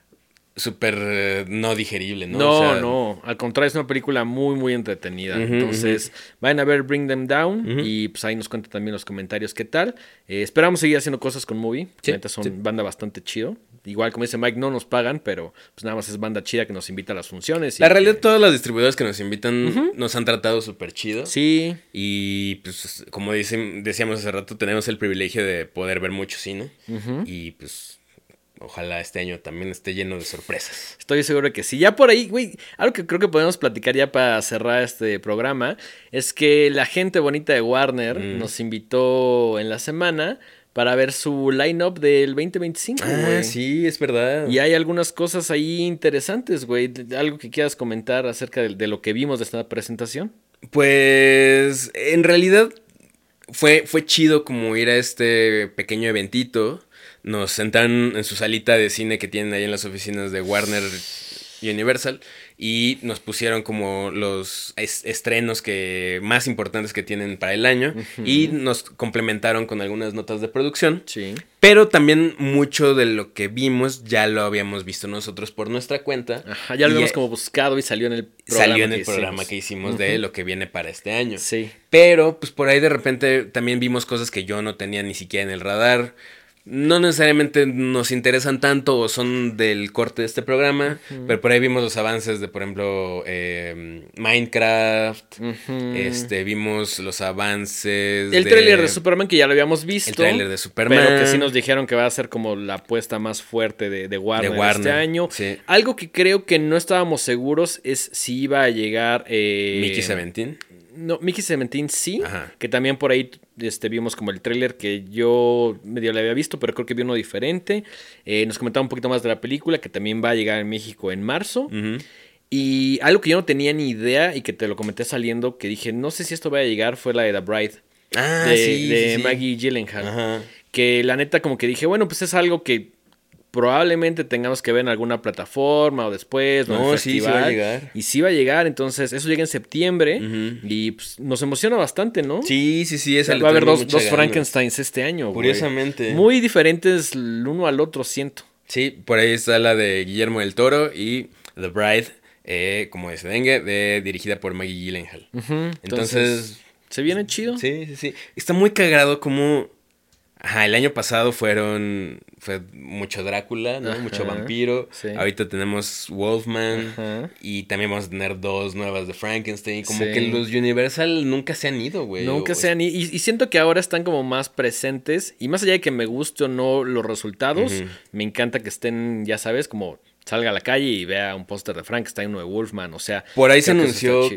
súper no digerible, ¿no? No, o sea, no, al contrario, es una película muy, muy entretenida. Entonces, vayan a ver Bring Them Down y pues ahí nos cuentan también los comentarios qué tal. Esperamos seguir haciendo cosas con Movie. Sí, son banda bastante chido. Igual, como dice Mike, no nos pagan, pero pues nada más es banda chida que nos invita a las funciones. La realidad, todos los distribuidores que nos invitan nos han tratado súper chido. Sí. Y pues, como decíamos hace rato, tenemos el privilegio de poder ver mucho cine. Y pues... ojalá este año también esté lleno de sorpresas. Estoy seguro de que sí. Ya por ahí, güey, algo que creo que podemos platicar ya para cerrar este programa es que la gente bonita de Warner nos invitó en la semana para ver su line-up del 2025, güey. Sí, es verdad. Y hay algunas cosas ahí interesantes, güey. ¿Algo que quieras comentar acerca de lo que vimos de esta presentación? Pues, en realidad, fue chido como ir a este pequeño eventito. Nos sentaron en su salita de cine que tienen ahí en las oficinas de Warner Universal y nos pusieron como los estrenos más importantes que tienen para el año y nos complementaron con algunas notas de producción. Sí. Pero también mucho de lo que vimos ya lo habíamos visto nosotros por nuestra cuenta. Ajá, ya lo habíamos como buscado y salió en el programa que hicimos de lo que viene para este año. Sí. Pero pues por ahí de repente también vimos cosas que yo no tenía ni siquiera en el radar. No necesariamente nos interesan tanto o son del corte de este programa, pero por ahí vimos los avances de, por ejemplo, Minecraft, vimos los avances el tráiler de Superman, que ya lo habíamos visto. El tráiler de Superman. Pero que sí nos dijeron que va a ser como la apuesta más fuerte de Warner este año. Sí. Algo que creo que no estábamos seguros es si iba a llegar... Mickey 17. No, Mickey 17 sí, Ajá. Que también por ahí vimos como el tráiler que yo medio le había visto, pero creo que vi uno diferente. Nos comentaba un poquito más de la película, que también va a llegar en México en marzo. Y algo que yo no tenía ni idea y que te lo comenté saliendo, que dije, no sé si esto va a llegar, fue la de The Bride. De Maggie Gyllenhaal. Ajá. Que la neta como que dije, bueno, pues es algo que probablemente tengamos que ver en alguna plataforma o después. No, sí va a llegar. Y sí va a llegar, entonces eso llega en septiembre y pues, nos emociona bastante, ¿no? Sí. Va a haber dos Frankensteins este año. Curiosamente. Güey. Muy diferentes el uno al otro, siento. Sí, por ahí está la de Guillermo del Toro y The Bride, como dice Dengue, dirigida por Maggie Gyllenhaal. Entonces, ¿se viene chido? Sí. Está muy cagado como... Ajá, el año pasado fue mucho Drácula, ¿no? Mucho vampiro. Sí. Ahorita tenemos Wolfman. Y también vamos a tener 2 nuevas de Frankenstein. Como que los Universal nunca se han ido, güey. Nunca se han ido. Y siento que ahora están como más presentes. Y más allá de que me guste o no los resultados, me encanta que estén, ya sabes, como... salga a la calle y vea un póster de Frankenstein, uno de Wolfman, o sea... Por ahí se anunció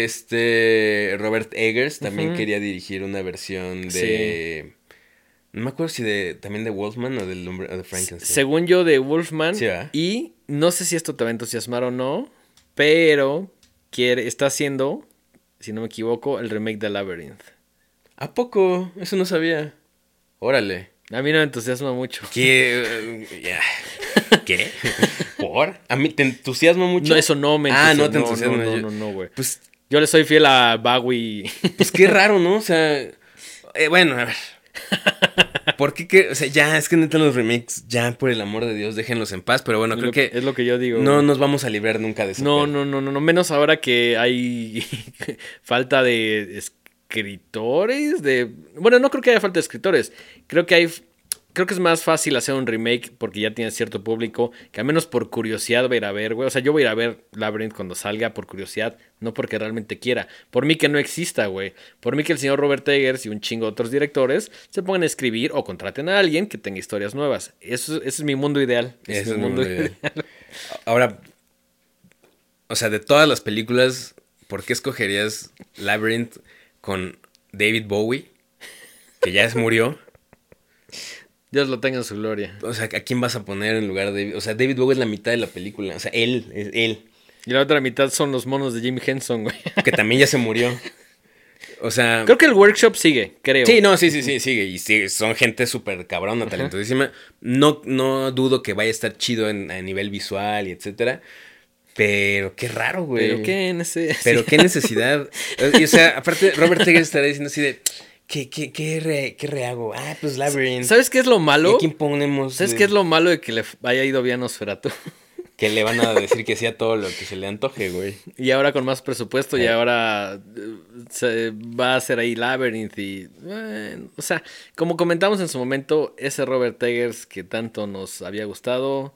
que Robert Eggers también quería dirigir una versión de... Sí. No me acuerdo si también de Wolfman o de Frankenstein. Según yo, de Wolfman. Sí, ¿verdad? Y no sé si esto te va a entusiasmar o no, pero está haciendo si no me equivoco, el remake de Labyrinth. ¿A poco? Eso no sabía. Órale. A mí no me entusiasma mucho. ¿Qué? ¿Qué? ¿Por? ¿A mí te entusiasma mucho? No, eso no me entusiasma. No te entusiasma. No, güey. Pues, yo le soy fiel a Bowie. Pues qué raro, ¿no? O sea, bueno, a ver. ¿Por qué? O sea, ya, es que neta los remakes, ya por el amor de Dios, déjenlos en paz. Pero bueno, creo que es lo que yo digo. No nos vamos a librar nunca de eso. No. Menos ahora que hay falta de escritores. Bueno, no creo que haya falta de escritores. Creo que es más fácil hacer un remake porque ya tiene cierto público que al menos por curiosidad va a ir a ver, güey. O sea, yo voy a ir a ver Labyrinth cuando salga por curiosidad, no porque realmente quiera. Por mí que no exista, güey. Por mí que el señor Robert Eggers y un chingo de otros directores se pongan a escribir o contraten a alguien que tenga historias nuevas. Ese es mi mundo ideal. Ese es mi mundo ideal. Ahora, o sea, de todas las películas, ¿por qué escogerías Labyrinth con David Bowie? Que ya murió. Dios lo tenga en su gloria. O sea, ¿a quién vas a poner en lugar de David? O sea, David Bowie es la mitad de la película. O sea, él. Y la otra mitad son los monos de Jim Henson, güey. Que también ya se murió. O sea... Creo que el workshop sigue, creo. Sí, sigue. Y sigue. Son gente súper cabrona, talentosísima. No dudo que vaya a estar chido a nivel visual y etcétera. Pero qué raro, güey. Pero qué necesidad. Pero qué necesidad. O sea, aparte, Robert Eggers estará diciendo así de... ¿Qué rehago? Pues Labyrinth. ¿Sabes qué es lo malo? ¿Y a quién ponemos? ¿Sabes qué es lo malo de que le haya ido bien a Nosferatu? Que le van a decir que sea todo lo que se le antoje, güey. Y ahora con más presupuesto y ahora se va a hacer ahí Labyrinth y... o sea, como comentamos en su momento, ese Robert Eggers que tanto nos había gustado,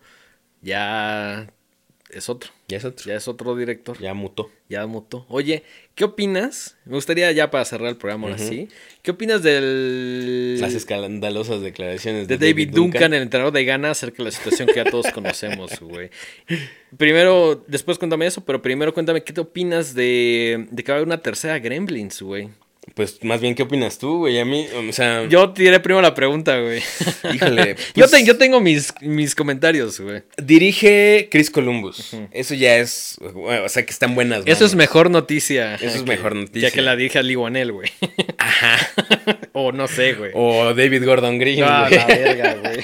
ya es otro. Ya es otro director. Ya mutó. Oye, ¿qué opinas? Me gustaría ya para cerrar el programa ahora sí. ¿Qué opinas las escandalosas declaraciones de David Duncan, el entrenador de Ghana, acerca de la situación que ya todos conocemos, güey? Primero, después cuéntame eso, pero primero cuéntame qué te opinas de que va a haber una tercera Gremlins, güey. Pues más bien, ¿qué opinas tú, güey? A mí, o sea... Yo tiré primero la pregunta, güey. Híjole. Pues... yo tengo mis comentarios, güey. Dirige Chris Columbus. Eso ya es... Bueno, o sea, que están buenas manos. Eso es mejor noticia. Eso es mejor noticia. Ya que la dirige a Lee Wanell, güey. Ajá. O no sé, güey. O David Gordon Green, güey. La verga, güey.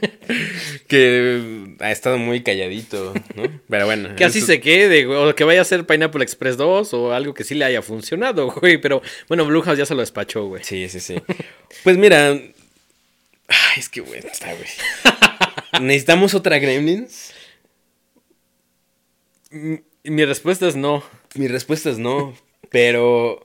Que ha estado muy calladito, ¿no? Pero bueno. Que así se quede, güey. O que vaya a ser Pineapple Express 2 o algo que sí le haya funcionado, güey. Pero bueno, Blumhouse ya se lo despachó, güey. Sí. Pues mira... Ay, es que bueno está, güey. ¿Necesitamos otra Gremlins? Mi respuesta es no. Mi respuesta es no, pero...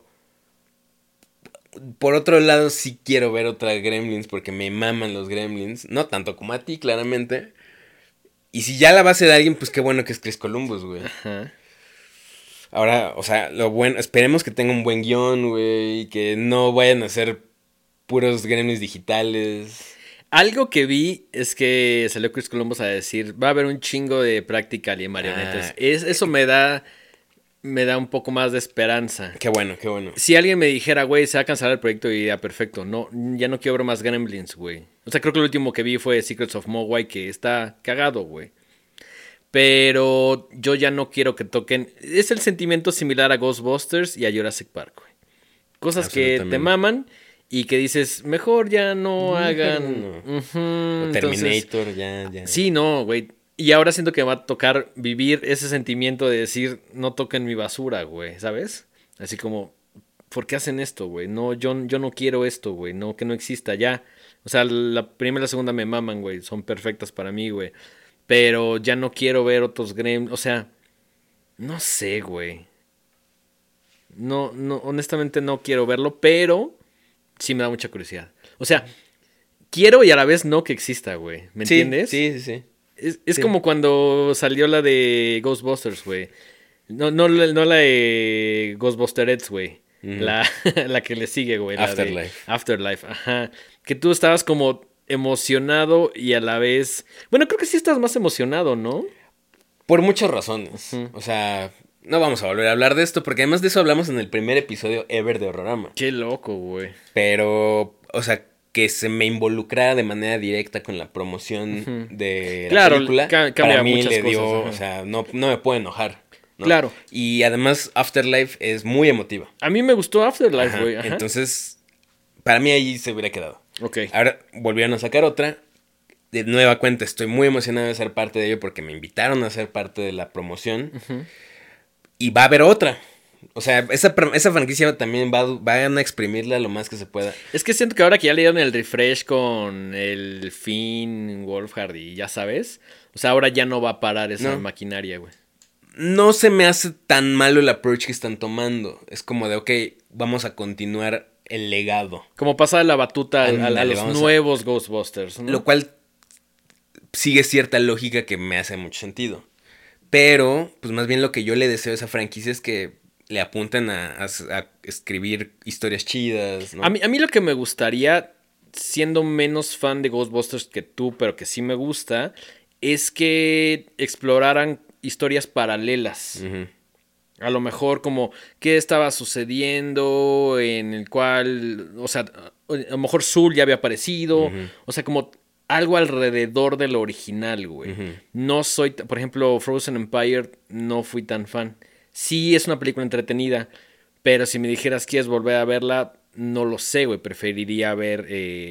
Por otro lado, sí quiero ver otra Gremlins porque me maman los Gremlins. No tanto como a ti, claramente. Y si ya la va a hacer alguien, pues qué bueno que es Chris Columbus, güey. Ajá. Ahora, o sea, lo bueno... Esperemos que tenga un buen guión, güey. Y que no vayan a ser puros Gremlins digitales. Algo que vi es que salió Chris Columbus a decir... Va a haber un chingo de practical y marionetas. Eso me da un poco más de esperanza. Qué bueno. Si alguien me dijera, güey, se va a cancelar el proyecto y ya perfecto. No, ya no quiero ver más Gremlins, güey. O sea, creo que lo último que vi fue Secrets of Mogwai, que está cagado, güey. Pero yo ya no quiero que toquen... Es el sentimiento similar a Ghostbusters y a Jurassic Park, güey. Cosas que te maman y que dices, mejor ya no hagan... No. O Terminator, entonces, ya. Sí, no, güey. Y ahora siento que me va a tocar vivir ese sentimiento de decir, no toquen mi basura, güey, ¿sabes? Así como, ¿por qué hacen esto, güey? No, yo no quiero esto, güey. No, que no exista ya. O sea, la primera y la segunda me maman, güey. Son perfectas para mí, güey. Pero ya no quiero ver otros Gremlins. O sea, no sé, güey. No, honestamente no quiero verlo, pero sí me da mucha curiosidad. O sea, quiero y a la vez no que exista, güey. ¿Me entiendes? Sí. Es como cuando salió la de Ghostbusters, güey. No la de Ghostbusterettes, güey. La que le sigue, güey. Afterlife, ajá. Que tú estabas como emocionado y a la vez... Bueno, creo que sí estás más emocionado, ¿no? Por muchas razones. O sea, no vamos a volver a hablar de esto porque además de eso hablamos en el primer episodio ever de Horrorama. Qué loco, güey. Pero, o sea... que se me involucrara de manera directa con la promoción de la película, para mí le dio, o sea, no me puedo enojar. ¿no? Claro. Y además Afterlife es muy emotiva. A mí me gustó Afterlife, güey. Entonces, para mí ahí se hubiera quedado. Ok. Ahora volvieron a sacar otra. De nueva cuenta, estoy muy emocionado de ser parte de ello porque me invitaron a ser parte de la promoción. Y va a haber otra. O sea, esa franquicia también van a exprimirla lo más que se pueda. Es que siento que ahora que ya le dieron el refresh con el Finn, Wolfhard y ya sabes, o sea, ahora ya no va a parar esa maquinaria, güey. No se me hace tan malo el approach que están tomando. Es como de, ok, vamos a continuar el legado. Como pasar la batuta a los nuevos Ghostbusters, ¿no? Lo cual sigue cierta lógica que me hace mucho sentido. Pero, pues más bien lo que yo le deseo a esa franquicia es que le apunten a escribir historias chidas, ¿no? A mí lo que me gustaría, siendo menos fan de Ghostbusters que tú, pero que sí me gusta, es que exploraran historias paralelas. A lo mejor como qué estaba sucediendo en el cual, o sea, a lo mejor Zul ya había aparecido, o sea, como algo alrededor de lo original, güey. No soy, por ejemplo, Frozen Empire, no fui tan fan. Sí es una película entretenida, pero si me dijeras quieres volver a verla, no lo sé, güey. Preferiría ver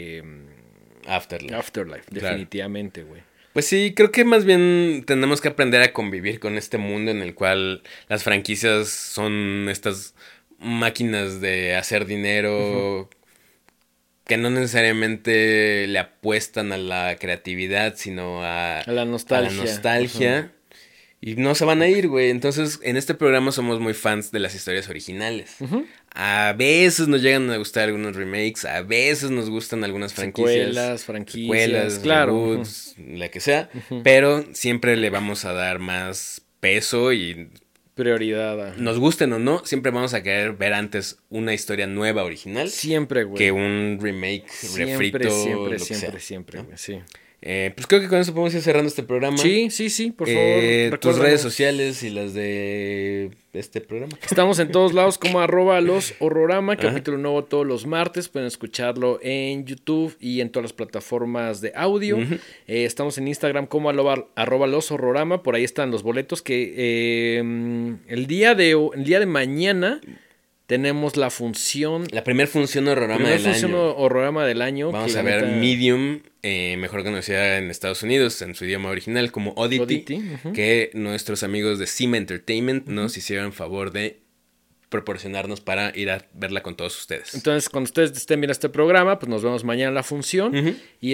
Afterlife, definitivamente, güey. Pues sí, creo que más bien tenemos que aprender a convivir con este mundo en el cual las franquicias son estas máquinas de hacer dinero que no necesariamente le apuestan a la creatividad, sino a la nostalgia. Y no se van a ir, güey. Entonces, en este programa somos muy fans de las historias originales. A veces nos llegan a gustar algunos remakes, a veces nos gustan algunas franquicias. Secuelas, claro. Reboots, la que sea. Pero siempre le vamos a dar más peso y prioridad. Nos gusten o no, siempre vamos a querer ver antes una historia nueva, original. Siempre, güey. Que un remake, refrito, siempre, güey, sí. Pues creo que con eso podemos ir cerrando este programa. Sí, por favor. Tus redes sociales y las de este programa. Estamos en todos lados como @loshorrorama, capítulo nuevo todos los martes. Pueden escucharlo en YouTube y en todas las plataformas de audio. Estamos en Instagram como @loshorrorama. Por ahí están los boletos que el día de mañana tenemos la función. La primera función horrorama del año. Vamos a ver Medium, mejor conocida en Estados Unidos, en su idioma original, como Oddity. Que nuestros amigos de Cima Entertainment nos hicieron favor de proporcionarnos para ir a verla con todos ustedes. Entonces, cuando ustedes estén viendo este programa, pues nos vemos mañana en la función. Y yo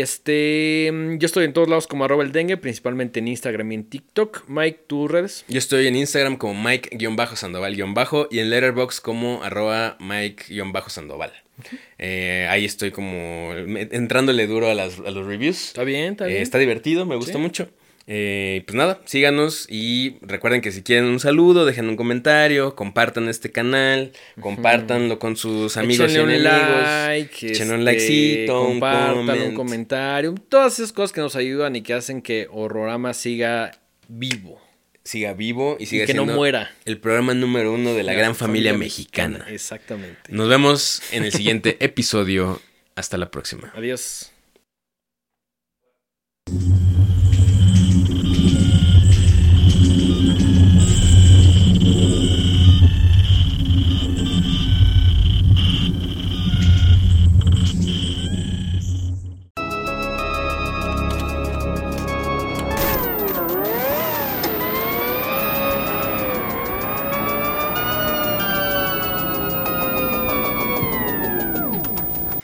estoy en todos lados como @eldengue, principalmente en Instagram y en TikTok. Mike, ¿tus redes? Yo estoy en Instagram como Mike-Sandoval- y en Letterboxd como @Mike-Sandoval. Ahí estoy como entrándole duro a los reviews. Está bien. Está divertido, me gusta mucho. Pues nada, síganos y recuerden que si quieren un saludo, dejen un comentario, compartan este canal, compártanlo con sus amigos y enemigos. Échenle un likecito, compartan un comentario, todas esas cosas que nos ayudan y que hacen que Horrorama siga vivo y siga que no muera. El programa número 1 de la gran familia mexicana. Exactamente. Nos vemos en el siguiente episodio. Hasta la próxima. Adiós.